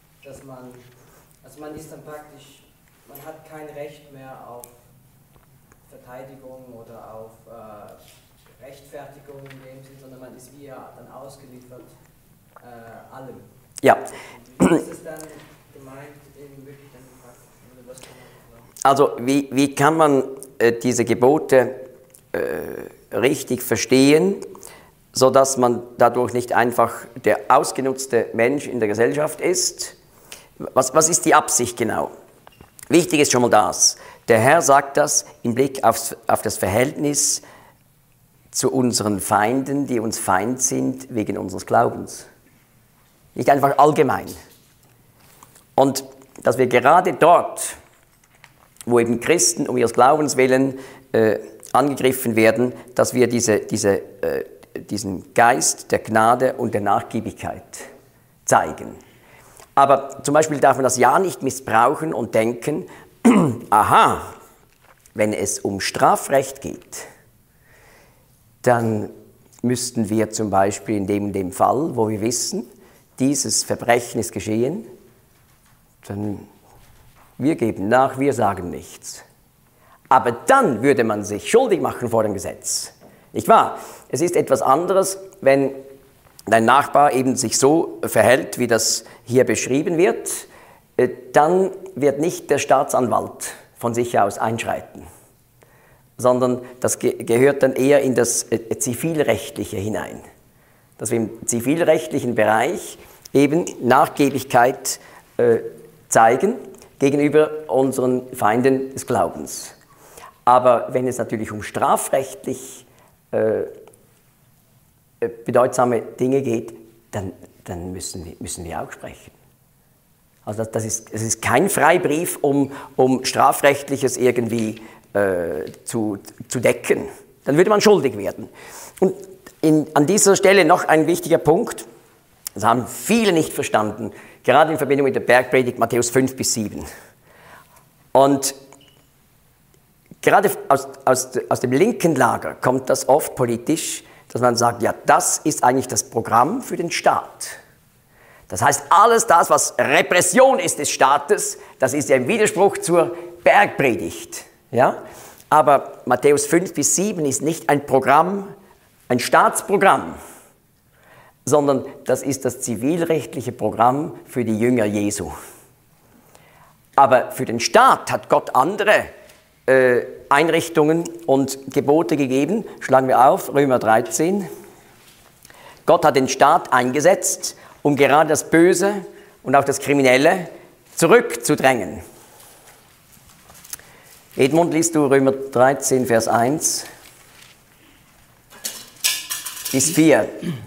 Man ist dann praktisch, man hat kein Recht mehr auf Verteidigung oder auf Rechtfertigung in dem Sinn, sondern man ist wie ja dann ausgeliefert allem. Ja. Wie ist es dann gemeint, eben wirklich dann praktisch? Also wie kann man diese Gebote richtig verstehen, sodass man dadurch nicht einfach der ausgenutzte Mensch in der Gesellschaft ist? Was ist die Absicht genau? Wichtig ist schon mal das. Der Herr sagt das im Blick auf das Verhältnis zu unseren Feinden, die uns Feind sind wegen unseres Glaubens. Nicht einfach allgemein. Und dass wir gerade dort, wo eben Christen um ihres Glaubens willen angegriffen werden, dass wir diesen Geist der Gnade und der Nachgiebigkeit zeigen. Aber zum Beispiel darf man das ja nicht missbrauchen und denken, aha, wenn es um Strafrecht geht, dann müssten wir zum Beispiel in dem Fall, wo wir wissen, dieses Verbrechen ist geschehen, dann wir geben nach, wir sagen nichts. Aber dann würde man sich schuldig machen vor dem Gesetz. Nicht wahr? Es ist etwas anderes, wenn dein Nachbar eben sich so verhält, wie das hier beschrieben wird, dann wird nicht der Staatsanwalt von sich aus einschreiten, sondern das gehört dann eher in das Zivilrechtliche hinein. Dass wir im zivilrechtlichen Bereich eben Nachgiebigkeit zeigen gegenüber unseren Feinden des Glaubens. Aber wenn es natürlich um strafrechtlich bedeutsame Dinge geht, dann müssen wir auch sprechen. Also es ist kein Freibrief, um Strafrechtliches irgendwie zu decken. Dann würde man schuldig werden. Und an dieser Stelle noch ein wichtiger Punkt, das haben viele nicht verstanden, gerade in Verbindung mit der Bergpredigt Matthäus 5-7. Und gerade aus dem linken Lager kommt das oft politisch, dass man sagt, ja, das ist eigentlich das Programm für den Staat. Das heißt, alles das, was Repression ist des Staates, das ist ja im Widerspruch zur Bergpredigt. Ja? Aber Matthäus 5-7 ist nicht ein Programm, ein Staatsprogramm, sondern das ist das zivilrechtliche Programm für die Jünger Jesu. Aber für den Staat hat Gott andere Einrichtungen und Gebote gegeben. Schlagen wir auf, Römer 13. Gott hat den Staat eingesetzt, um gerade das Böse und auch das Kriminelle zurückzudrängen. Edmund, liest du Römer 13, Vers 1 bis 4.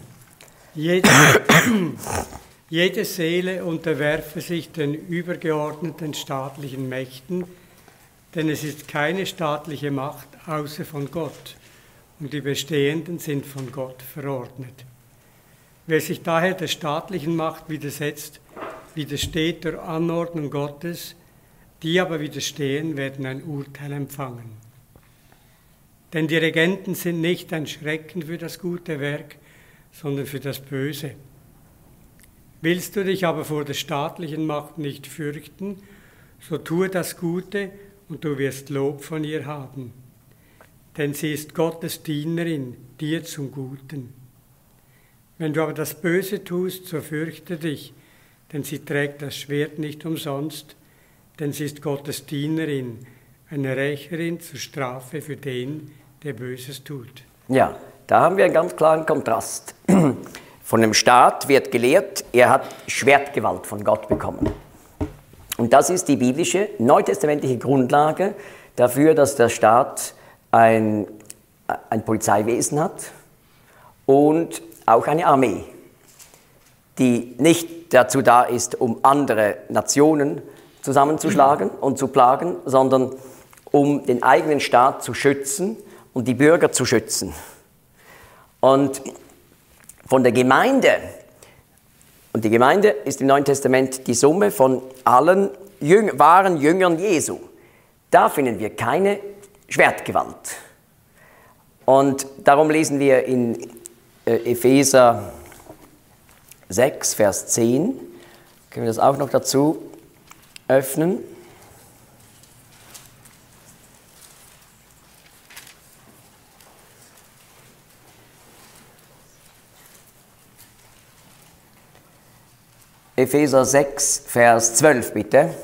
Jede Seele unterwerfe sich den übergeordneten staatlichen Mächten, denn es ist keine staatliche Macht außer von Gott, und die bestehenden sind von Gott verordnet. Wer sich daher der staatlichen Macht widersetzt, widersteht der Anordnung Gottes, die aber widerstehen, werden ein Urteil empfangen. Denn die Regenten sind nicht ein Schrecken für das gute Werk, sondern für das Böse. Willst du dich aber vor der staatlichen Macht nicht fürchten, so tue das Gute und du wirst Lob von ihr haben. Denn sie ist Gottes Dienerin, dir zum Guten. Wenn du aber das Böse tust, so fürchte dich, denn sie trägt das Schwert nicht umsonst, denn sie ist Gottes Dienerin, eine Rächerin zur Strafe für den, der Böses tut. Ja, da haben wir einen ganz klaren Kontrast. Von dem Staat wird gelehrt, er hat Schwertgewalt von Gott bekommen. Und das ist die biblische, neutestamentliche Grundlage dafür, dass der Staat ein Polizeiwesen hat und auch eine Armee, die nicht dazu da ist, um andere Nationen zusammenzuschlagen und zu plagen, sondern um den eigenen Staat zu schützen und die Bürger zu schützen. Und von der Gemeinde, und die Gemeinde ist im Neuen Testament die Summe von allen wahren Jüngern Jesu, da finden wir keine Schwertgewalt. Und darum lesen wir in Epheser 6, Vers 10, können wir das auch noch dazu öffnen. Epheser 6, Vers 12, bitte.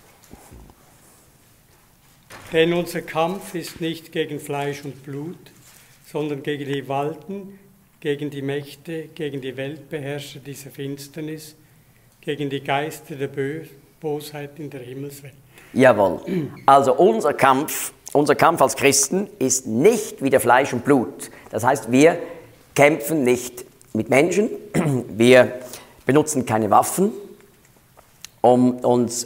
Denn unser Kampf ist nicht gegen Fleisch und Blut, sondern gegen die Gewalten, gegen die Mächte, gegen die Weltbeherrscher dieser Finsternis, gegen die Geister der Bosheit in der Himmelswelt. Jawohl. Also unser Kampf als Christen ist nicht wie der Fleisch und Blut. Das heißt, wir kämpfen nicht mit Menschen, wir benutzen keine Waffen, um uns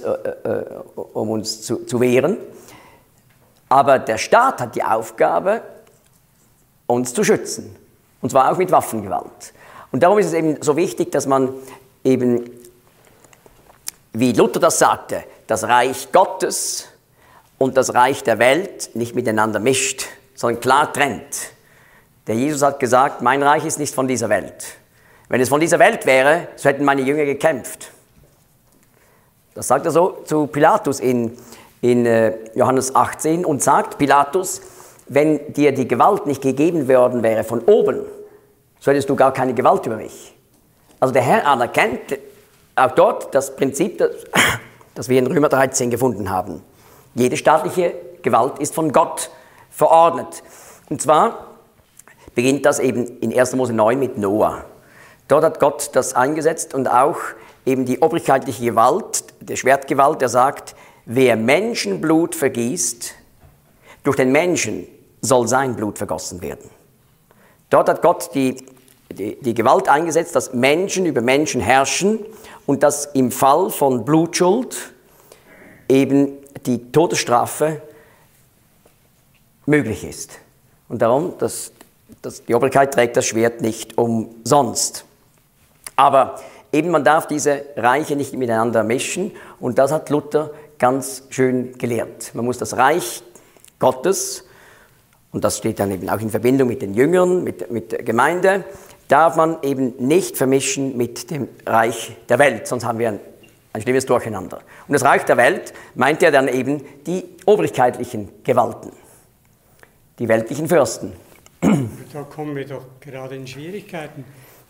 zu wehren. Aber der Staat hat die Aufgabe, uns zu schützen. Und zwar auch mit Waffengewalt. Und darum ist es eben so wichtig, dass man eben, wie Luther das sagte, das Reich Gottes und das Reich der Welt nicht miteinander mischt, sondern klar trennt. Der Jesus hat gesagt, mein Reich ist nicht von dieser Welt. Wenn es von dieser Welt wäre, so hätten meine Jünger gekämpft. Das sagt er so zu Pilatus in Johannes 18 und sagt Pilatus, wenn dir die Gewalt nicht gegeben worden wäre von oben, so hättest du gar keine Gewalt über mich. Also der Herr anerkennt auch dort das Prinzip, das wir in Römer 13 gefunden haben. Jede staatliche Gewalt ist von Gott verordnet. Und zwar beginnt das eben in 1. Mose 9 mit Noah. Dort hat Gott das eingesetzt und auch eben die obrigkeitliche Gewalt, die Schwertgewalt, der sagt, wer Menschenblut vergießt, durch den Menschen soll sein Blut vergossen werden. Dort hat Gott die Gewalt eingesetzt, dass Menschen über Menschen herrschen und dass im Fall von Blutschuld eben die Todesstrafe möglich ist. Und darum, die Obrigkeit trägt das Schwert nicht umsonst. Aber eben man darf diese Reiche nicht miteinander mischen und das hat Luther ganz schön gelehrt. Man muss das Reich Gottes, und das steht dann eben auch in Verbindung mit den Jüngern, mit der Gemeinde, darf man eben nicht vermischen mit dem Reich der Welt, sonst haben wir ein schlimmes Durcheinander. Und das Reich der Welt meint ja dann eben die obrigkeitlichen Gewalten, die weltlichen Fürsten. Da kommen wir doch gerade in Schwierigkeiten.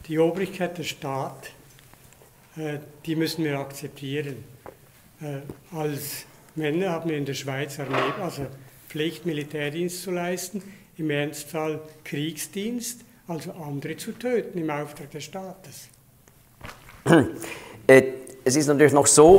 die Obrigkeit, der Staat, die müssen wir akzeptieren. Als Männer haben wir in der Schweiz also Pflicht, Militärdienst zu leisten, im Ernstfall Kriegsdienst, also andere zu töten im Auftrag des Staates. Es ist natürlich noch so,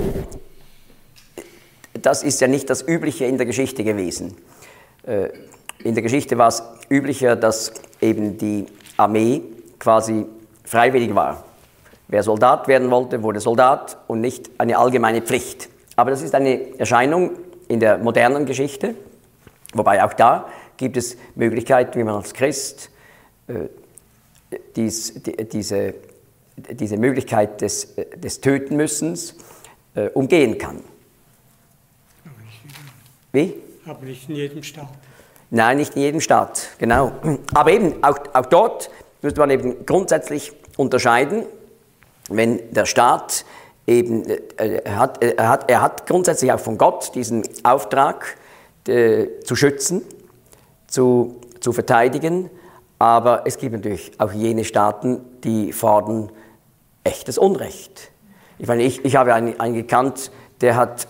das ist ja nicht das Übliche in der Geschichte gewesen. In der Geschichte war es üblicher, dass eben die Armee quasi freiwillig war. Wer Soldat werden wollte, wurde Soldat und nicht eine allgemeine Pflicht. Aber das ist eine Erscheinung in der modernen Geschichte, wobei auch da gibt es Möglichkeiten, wie man als Christ diese Möglichkeit des Tötenmüssens umgehen kann. Wie? Aber nicht in jedem Staat. Nein, nicht in jedem Staat, genau. Aber eben, auch dort müsste man eben grundsätzlich unterscheiden, wenn der Staat eben, er hat grundsätzlich auch von Gott diesen Auftrag zu schützen, zu verteidigen, aber es gibt natürlich auch jene Staaten, die fordern echtes Unrecht. Ich meine, ich habe einen gekannt, der hat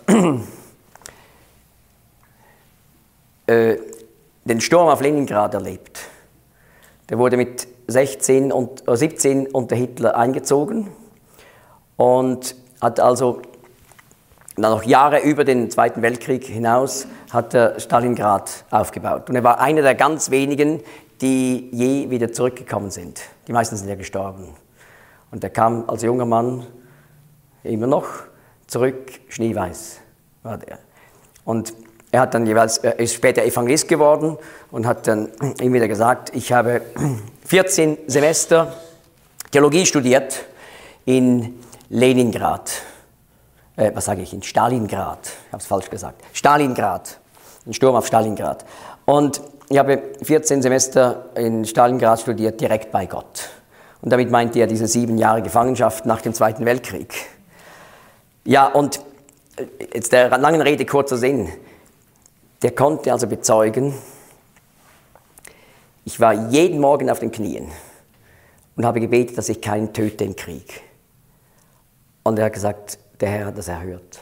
den Sturm auf Leningrad erlebt. Der wurde mit 17 unter Hitler eingezogen und hat also dann noch Jahre über den Zweiten Weltkrieg hinaus hat er Stalingrad aufgebaut. Und er war einer der ganz wenigen, die je wieder zurückgekommen sind. Die meisten sind ja gestorben. Und er kam als junger Mann immer noch zurück, schneeweiß war der. Und er ist später Evangelist geworden und hat dann immer wieder gesagt, ich habe 14 Semester Theologie studiert in Leningrad. In Stalingrad. Ich habe es falsch gesagt. Stalingrad. Ein Sturm auf Stalingrad. Und ich habe 14 Semester in Stalingrad studiert, direkt bei Gott. Und damit meinte er diese 7 Jahre Gefangenschaft nach dem Zweiten Weltkrieg. Ja, und jetzt der langen Rede kurzer Sinn. Der konnte also bezeugen, ich war jeden Morgen auf den Knien und habe gebetet, dass ich keinen töte im Krieg. Und er hat gesagt, der Herr hat das erhört.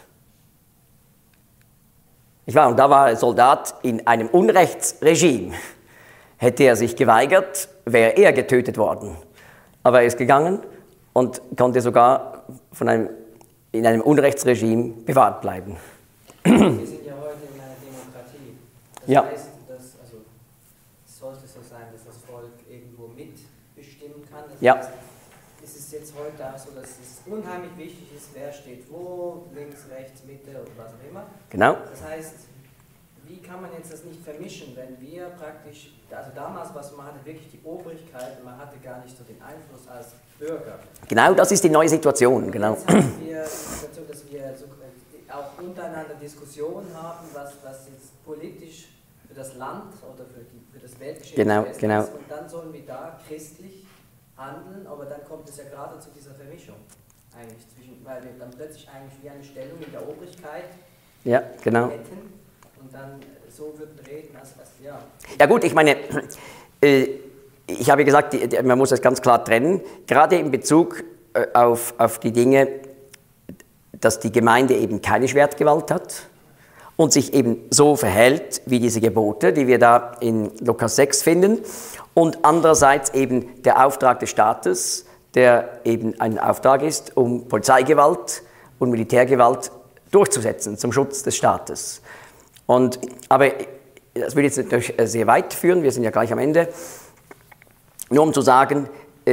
Und da war er Soldat in einem Unrechtsregime. Hätte er sich geweigert, wäre er getötet worden. Aber er ist gegangen und konnte sogar in einem Unrechtsregime bewahrt bleiben. Wir sind ja heute in einer Demokratie. Das heißt, es sollte so sein, dass das Volk irgendwo mitbestimmen kann. Das heißt, es ist jetzt heute auch so, dass es unheimlich wichtig ist, wer steht wo, links, rechts, Mitte oder was auch immer. Genau. Das heißt, wie kann man jetzt das nicht vermischen, wenn wir praktisch, also damals man hatte wirklich die Obrigkeit und man hatte gar nicht so den Einfluss als Bürger. Genau, das ist die neue Situation. Genau. Jetzt haben wir die Situation, dass wir so auch untereinander Diskussionen haben, was jetzt politisch für das Land oder für das Weltgeschehen ist. Genau. Und dann sollen wir da christlich handeln, aber dann kommt es ja gerade zu dieser Vermischung eigentlich weil wir dann plötzlich eigentlich wie eine Stellung in der Obrigkeit hätten und dann so würden reden als ja. Ja gut, ich meine, ich habe gesagt, man muss das ganz klar trennen, gerade in Bezug auf die Dinge, dass die Gemeinde eben keine Schwertgewalt hat und sich eben so verhält wie diese Gebote, die wir da in Lukas 6 finden, und andererseits eben der Auftrag des Staates, der eben ein Auftrag ist, um Polizeigewalt und Militärgewalt durchzusetzen zum Schutz des Staates. Aber das würde jetzt natürlich sehr weit führen, wir sind ja gleich am Ende, nur um zu sagen,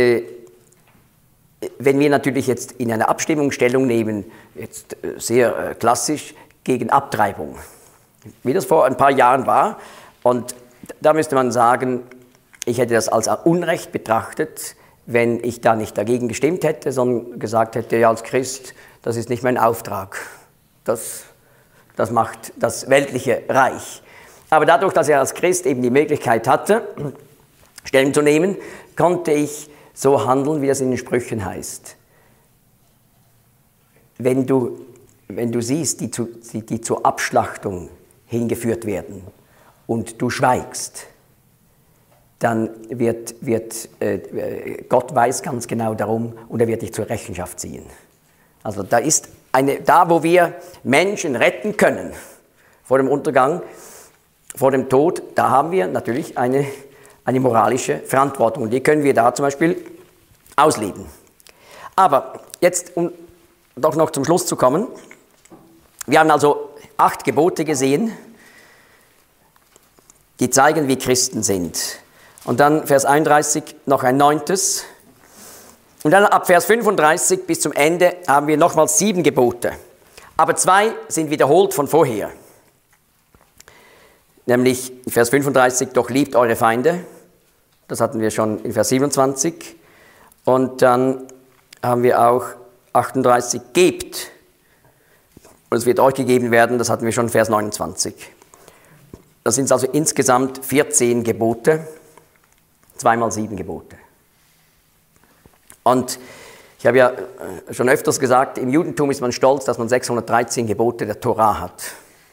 wenn wir natürlich jetzt in einer Abstimmung Stellung nehmen, jetzt sehr klassisch, gegen Abtreibung, wie das vor ein paar Jahren war, und da müsste man sagen, ich hätte das als Unrecht betrachtet, wenn ich da nicht dagegen gestimmt hätte, sondern gesagt hätte, ja, als Christ, das ist nicht mein Auftrag. Das macht das weltliche Reich. Aber dadurch, dass er als Christ eben die Möglichkeit hatte, Stellung zu nehmen, konnte ich so handeln, wie das in den Sprüchen heißt. Wenn du siehst, die zur Abschlachtung hingeführt werden und du schweigst, dann wird Gott weiß ganz genau darum und er wird dich zur Rechenschaft ziehen. Also da wo wir Menschen retten können vor dem Untergang, vor dem Tod, da haben wir natürlich eine moralische Verantwortung und die können wir da zum Beispiel ausleben. Aber jetzt, um doch noch zum Schluss zu kommen, wir haben also 8 Gebote gesehen, die zeigen, wie Christen sind. Und dann Vers 31 noch ein 9. Und dann ab Vers 35 bis zum Ende haben wir nochmals 7 Gebote. Aber 2 sind wiederholt von vorher. Nämlich Vers 35, doch liebt eure Feinde. Das hatten wir schon in Vers 27. Und dann haben wir auch 38, gebt. Und es wird euch gegeben werden, das hatten wir schon in Vers 29. Das sind also insgesamt 14 Gebote, 2 mal 7 Gebote. Und ich habe ja schon öfters gesagt, im Judentum ist man stolz, dass man 613 Gebote der Tora hat.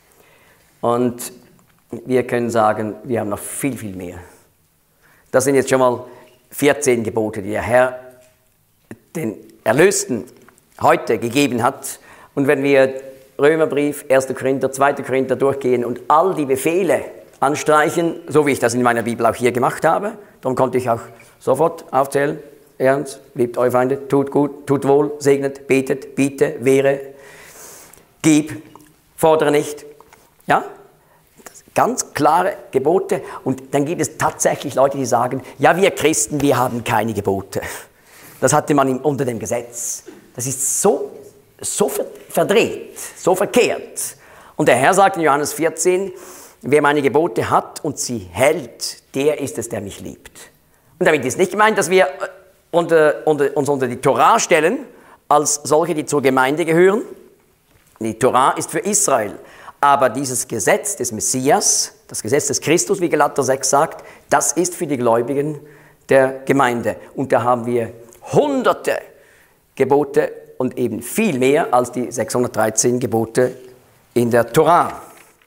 Und wir können sagen, wir haben noch viel, viel mehr. Das sind jetzt schon mal 14 Gebote, die der Herr den Erlösten heute gegeben hat. Und wenn wir Römerbrief, 1. Korinther, 2. Korinther durchgehen und all die Befehle anstreichen, so wie ich das in meiner Bibel auch hier gemacht habe, darum konnte ich auch sofort aufzählen, ernst, liebt eure Feinde, tut gut, tut wohl, segnet, betet, biete, wehre, gib, fordere nicht. Ja, ganz klare Gebote. Und dann gibt es tatsächlich Leute, die sagen, ja, wir Christen, wir haben keine Gebote. Das hatte man unter dem Gesetz. Das ist so verdreht, so verkehrt. Und der Herr sagt in Johannes 14, wer meine Gebote hat und sie hält, der ist es, der mich liebt. Und damit ist nicht gemeint, dass wir uns unter die Tora stellen, als solche, die zur Gemeinde gehören. Die Tora ist für Israel. Aber dieses Gesetz des Messias, das Gesetz des Christus, wie Galater 6 sagt, das ist für die Gläubigen der Gemeinde. Und da haben wir hunderte Gebote und eben viel mehr als die 613 Gebote in der Tora.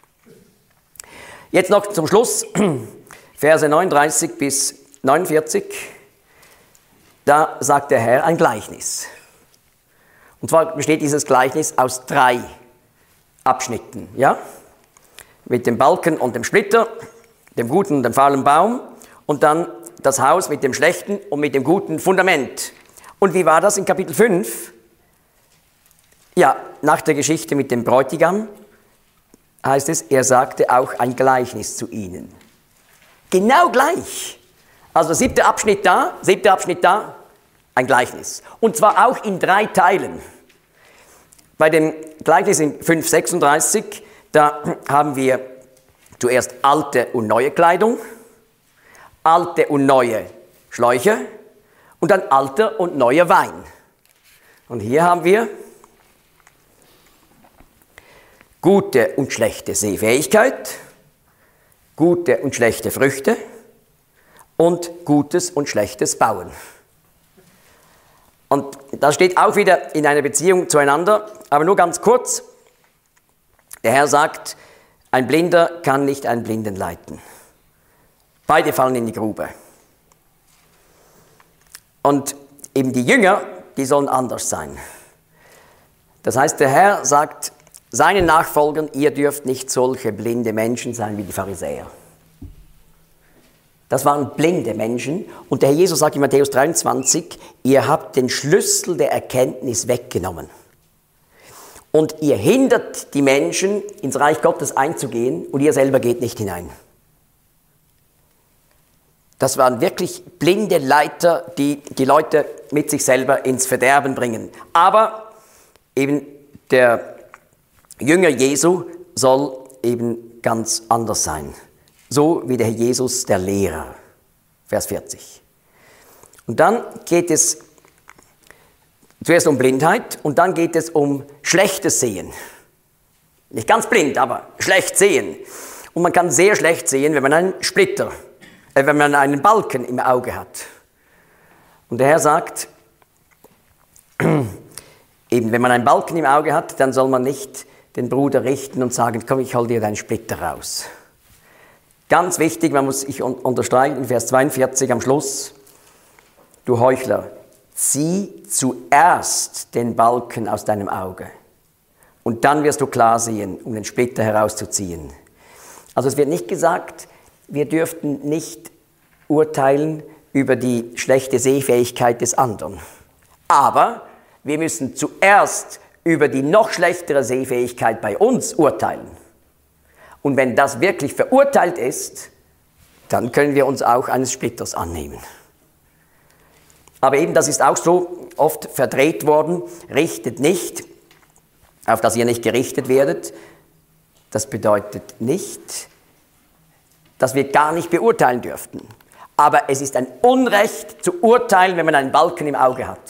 Jetzt noch zum Schluss, Verse 39 bis 49, da sagt der Herr ein Gleichnis. Und zwar besteht dieses Gleichnis aus 3 Abschnitten, ja? Mit dem Balken und dem Splitter, dem guten und dem faulen Baum und dann das Haus mit dem schlechten und mit dem guten Fundament. Und wie war das in Kapitel 5? Ja, nach der Geschichte mit dem Bräutigam heißt es, er sagte auch ein Gleichnis zu ihnen. Genau gleich. Also 7. Abschnitt da, ein Gleichnis. Und zwar auch in 3 Teilen. Bei dem Gleichnis in 5,36, da haben wir zuerst alte und neue Kleidung, alte und neue Schläuche und dann alter und neuer Wein. Und hier haben wir gute und schlechte Sehfähigkeit, gute und schlechte Früchte und gutes und schlechtes Bauen. Und das steht auch wieder in einer Beziehung zueinander, aber nur ganz kurz. Der Herr sagt, ein Blinder kann nicht einen Blinden leiten. Beide fallen in die Grube. Und eben die Jünger, die sollen anders sein. Das heißt, der Herr sagt seinen Nachfolgern, ihr dürft nicht solche blinde Menschen sein wie die Pharisäer. Das waren blinde Menschen. Und der Herr Jesus sagt in Matthäus 23, ihr habt den Schlüssel der Erkenntnis weggenommen. Und ihr hindert die Menschen, ins Reich Gottes einzugehen und ihr selber geht nicht hinein. Das waren wirklich blinde Leiter, die die Leute mit sich selber ins Verderben bringen. Aber eben der Jünger Jesu soll eben ganz anders sein. So wie der Herr Jesus, der Lehrer. Vers 40. Und dann geht es zuerst um Blindheit und dann geht es um schlechtes Sehen. Nicht ganz blind, aber schlecht sehen. Und man kann sehr schlecht sehen, wenn man einen Splitter, wenn man einen Balken im Auge hat. Und der Herr sagt, eben wenn man einen Balken im Auge hat, dann soll man nicht den Bruder richten und sagen, komm, ich hol dir deinen Splitter raus. Ganz wichtig, ich unterstreiche in Vers 42 am Schluss, du Heuchler, zieh zuerst den Balken aus deinem Auge und dann wirst du klar sehen, um den Splitter herauszuziehen. Also es wird nicht gesagt, wir dürften nicht urteilen über die schlechte Sehfähigkeit des anderen. Aber wir müssen zuerst über die noch schlechtere Sehfähigkeit bei uns urteilen. Und wenn das wirklich verurteilt ist, dann können wir uns auch eines Splitters annehmen. Aber eben, das ist auch so oft verdreht worden, richtet nicht, auf dass ihr nicht gerichtet werdet. Das bedeutet nicht, dass wir gar nicht beurteilen dürften. Aber es ist ein Unrecht zu urteilen, wenn man einen Balken im Auge hat.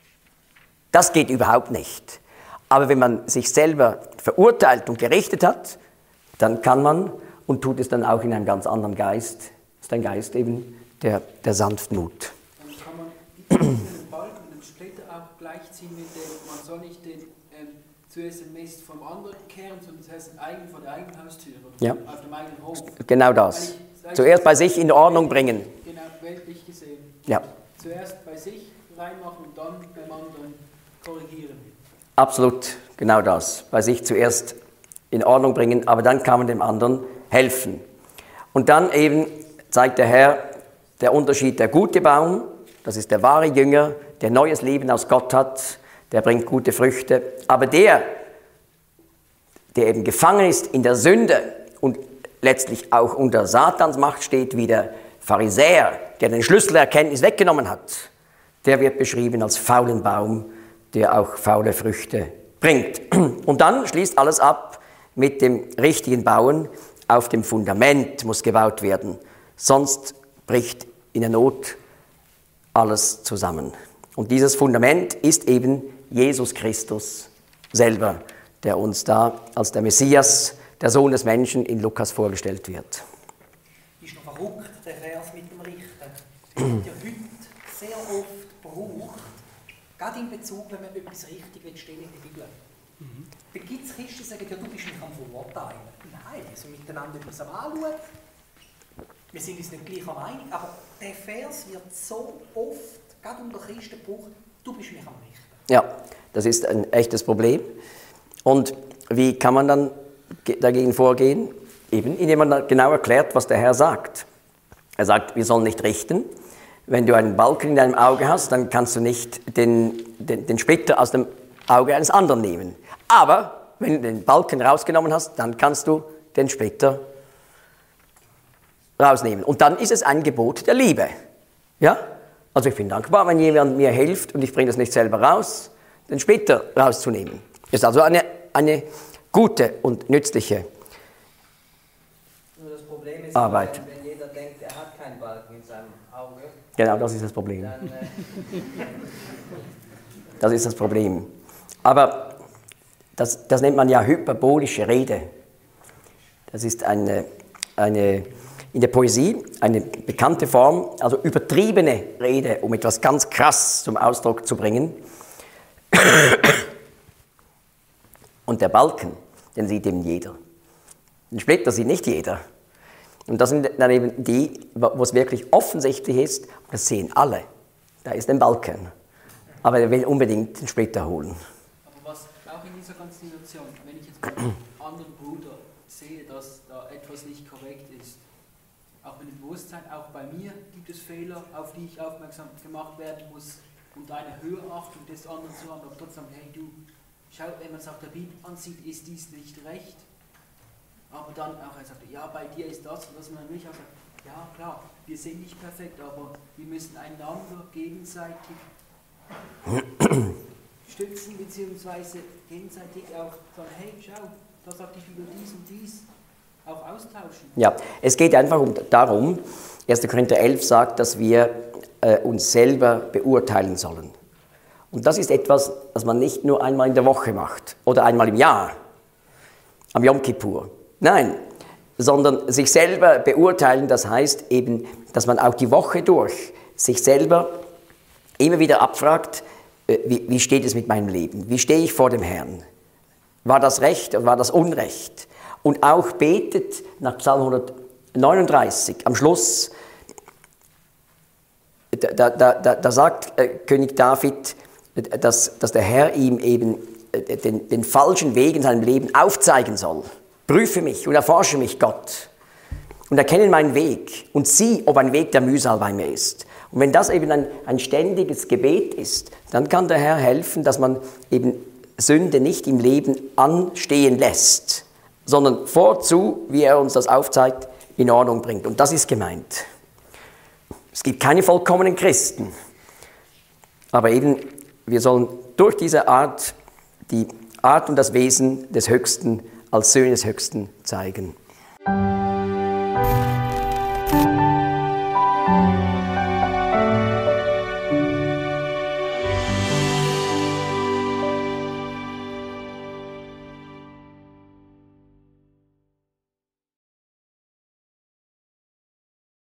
Das geht überhaupt nicht. Aber wenn man sich selber verurteilt und gerichtet hat, dann kann man und tut es dann auch in einem ganz anderen Geist. Das ist ein Geist eben der Sanftmut. Dann kann man den Balken und den Splitter auch gleichziehen mit dem, man soll nicht zuerst den Mist vom anderen kehren, sondern zuerst den eigenen vor der eigenen Haustür oder auf dem eigenen Hof. Genau das. Zuerst bei sich in Ordnung bringen. Genau, weltlich gesehen. Ja. Zuerst bei sich reinmachen und dann beim anderen korrigieren. Absolut, genau das. Bei sich zuerst in Ordnung bringen, aber dann kann man dem anderen helfen. Und dann eben zeigt der Herr der Unterschied, der gute Baum, das ist der wahre Jünger, der neues Leben aus Gott hat, der bringt gute Früchte. Aber der eben gefangen ist in der Sünde und letztlich auch unter Satans Macht steht, wie der Pharisäer, der den Schlüssel der Erkenntnis weggenommen hat, der wird beschrieben als faulen Baum, der auch faule Früchte bringt. Und dann schließt alles ab mit dem richtigen Bauen. Auf dem Fundament muss gebaut werden, sonst bricht in der Not alles zusammen. Und dieses Fundament ist eben Jesus Christus selber, der uns da als der Messias, der Sohn des Menschen, in Lukas vorgestellt wird. Ist noch verrückt, der Vers mit dem Richten. Der wird ja heute sehr oft gebraucht, gerade in Bezug, wenn man etwas richtig stellen in der Bibel. Da gibt es Christen, die sagen, ja, du bist mich am Verurteilen. Nein, wir sind miteinander etwas am Anschauen. Wir sind uns nicht gleicher Meinung, aber der Vers wird so oft, gerade unter Christen, gebraucht, du bist mich am Richten. Ja, das ist ein echtes Problem. Und wie kann man dann dagegen vorgehen? Eben, indem man genau erklärt, was der Herr sagt. Er sagt, wir sollen nicht richten. Wenn du einen Balken in deinem Auge hast, dann kannst du nicht den Splitter aus dem Auge eines anderen nehmen. Aber wenn du den Balken rausgenommen hast, dann kannst du den Splitter rausnehmen. Und dann ist es ein Gebot der Liebe. Ja? Also ich bin dankbar, wenn jemand mir hilft und ich bringe das nicht selber raus, den Splitter rauszunehmen. Das ist also eine gute und nützliche Nur das Problem ist, Arbeit. Wenn jeder denkt, er hat keinen Balken in seinem Auge, Genau, das ist das Problem. dann Das ist das Problem. Aber das nennt man ja hyperbolische Rede. Das ist in der Poesie eine bekannte Form, also übertriebene Rede, um etwas ganz krass zum Ausdruck zu bringen. Und der Balken, den sieht eben jeder. Den Splitter sieht nicht jeder. Und das sind dann eben die, wo es wirklich offensichtlich ist, das sehen alle. Da ist ein Balken. Aber er will unbedingt den Splitter holen. Aber was auch in dieser ganzen Situation, wenn ich jetzt bei einem anderen Bruder sehe, dass da etwas nicht korrekt ist, auch mit dem Bewusstsein, auch bei mir gibt es Fehler, auf die ich aufmerksam gemacht werden muss und eine Höherachtung des anderen zu haben, aber trotzdem, hey du, schau, wenn man es auf der Bibel ansieht, ist dies nicht recht. Aber dann auch er sagt, ja, bei dir ist das, und dass man nicht auch sagt, ja klar, wir sind nicht perfekt, aber wir müssen einander gegenseitig stützen, beziehungsweise gegenseitig auch sagen, hey, schau, da sagt die Bibel dies und dies, auch austauschen. Ja, es geht einfach darum, 1. Korinther 11 sagt, dass wir uns selber beurteilen sollen. Und das ist etwas, was man nicht nur einmal in der Woche macht oder einmal im Jahr, am Yom Kippur. Nein, sondern sich selber beurteilen, das heißt eben, dass man auch die Woche durch sich selber immer wieder abfragt, wie steht es mit meinem Leben? Wie stehe ich vor dem Herrn? War das Recht oder war das Unrecht? Und auch betet nach Psalm 39, am Schluss, da sagt König David, dass der Herr ihm eben den falschen Weg in seinem Leben aufzeigen soll. Prüfe mich und erforsche mich, Gott, und erkenne meinen Weg und sieh, ob ein Weg der Mühsal bei mir ist. Und wenn das eben ein ständiges Gebet ist, dann kann der Herr helfen, dass man eben Sünde nicht im Leben anstehen lässt, sondern vorzu, wie er uns das aufzeigt, in Ordnung bringt. Und das ist gemeint. Es gibt keine vollkommenen Christen, aber eben, wir sollen durch diese Art, die Art und das Wesen des Höchsten als Söhne des Höchsten zeigen.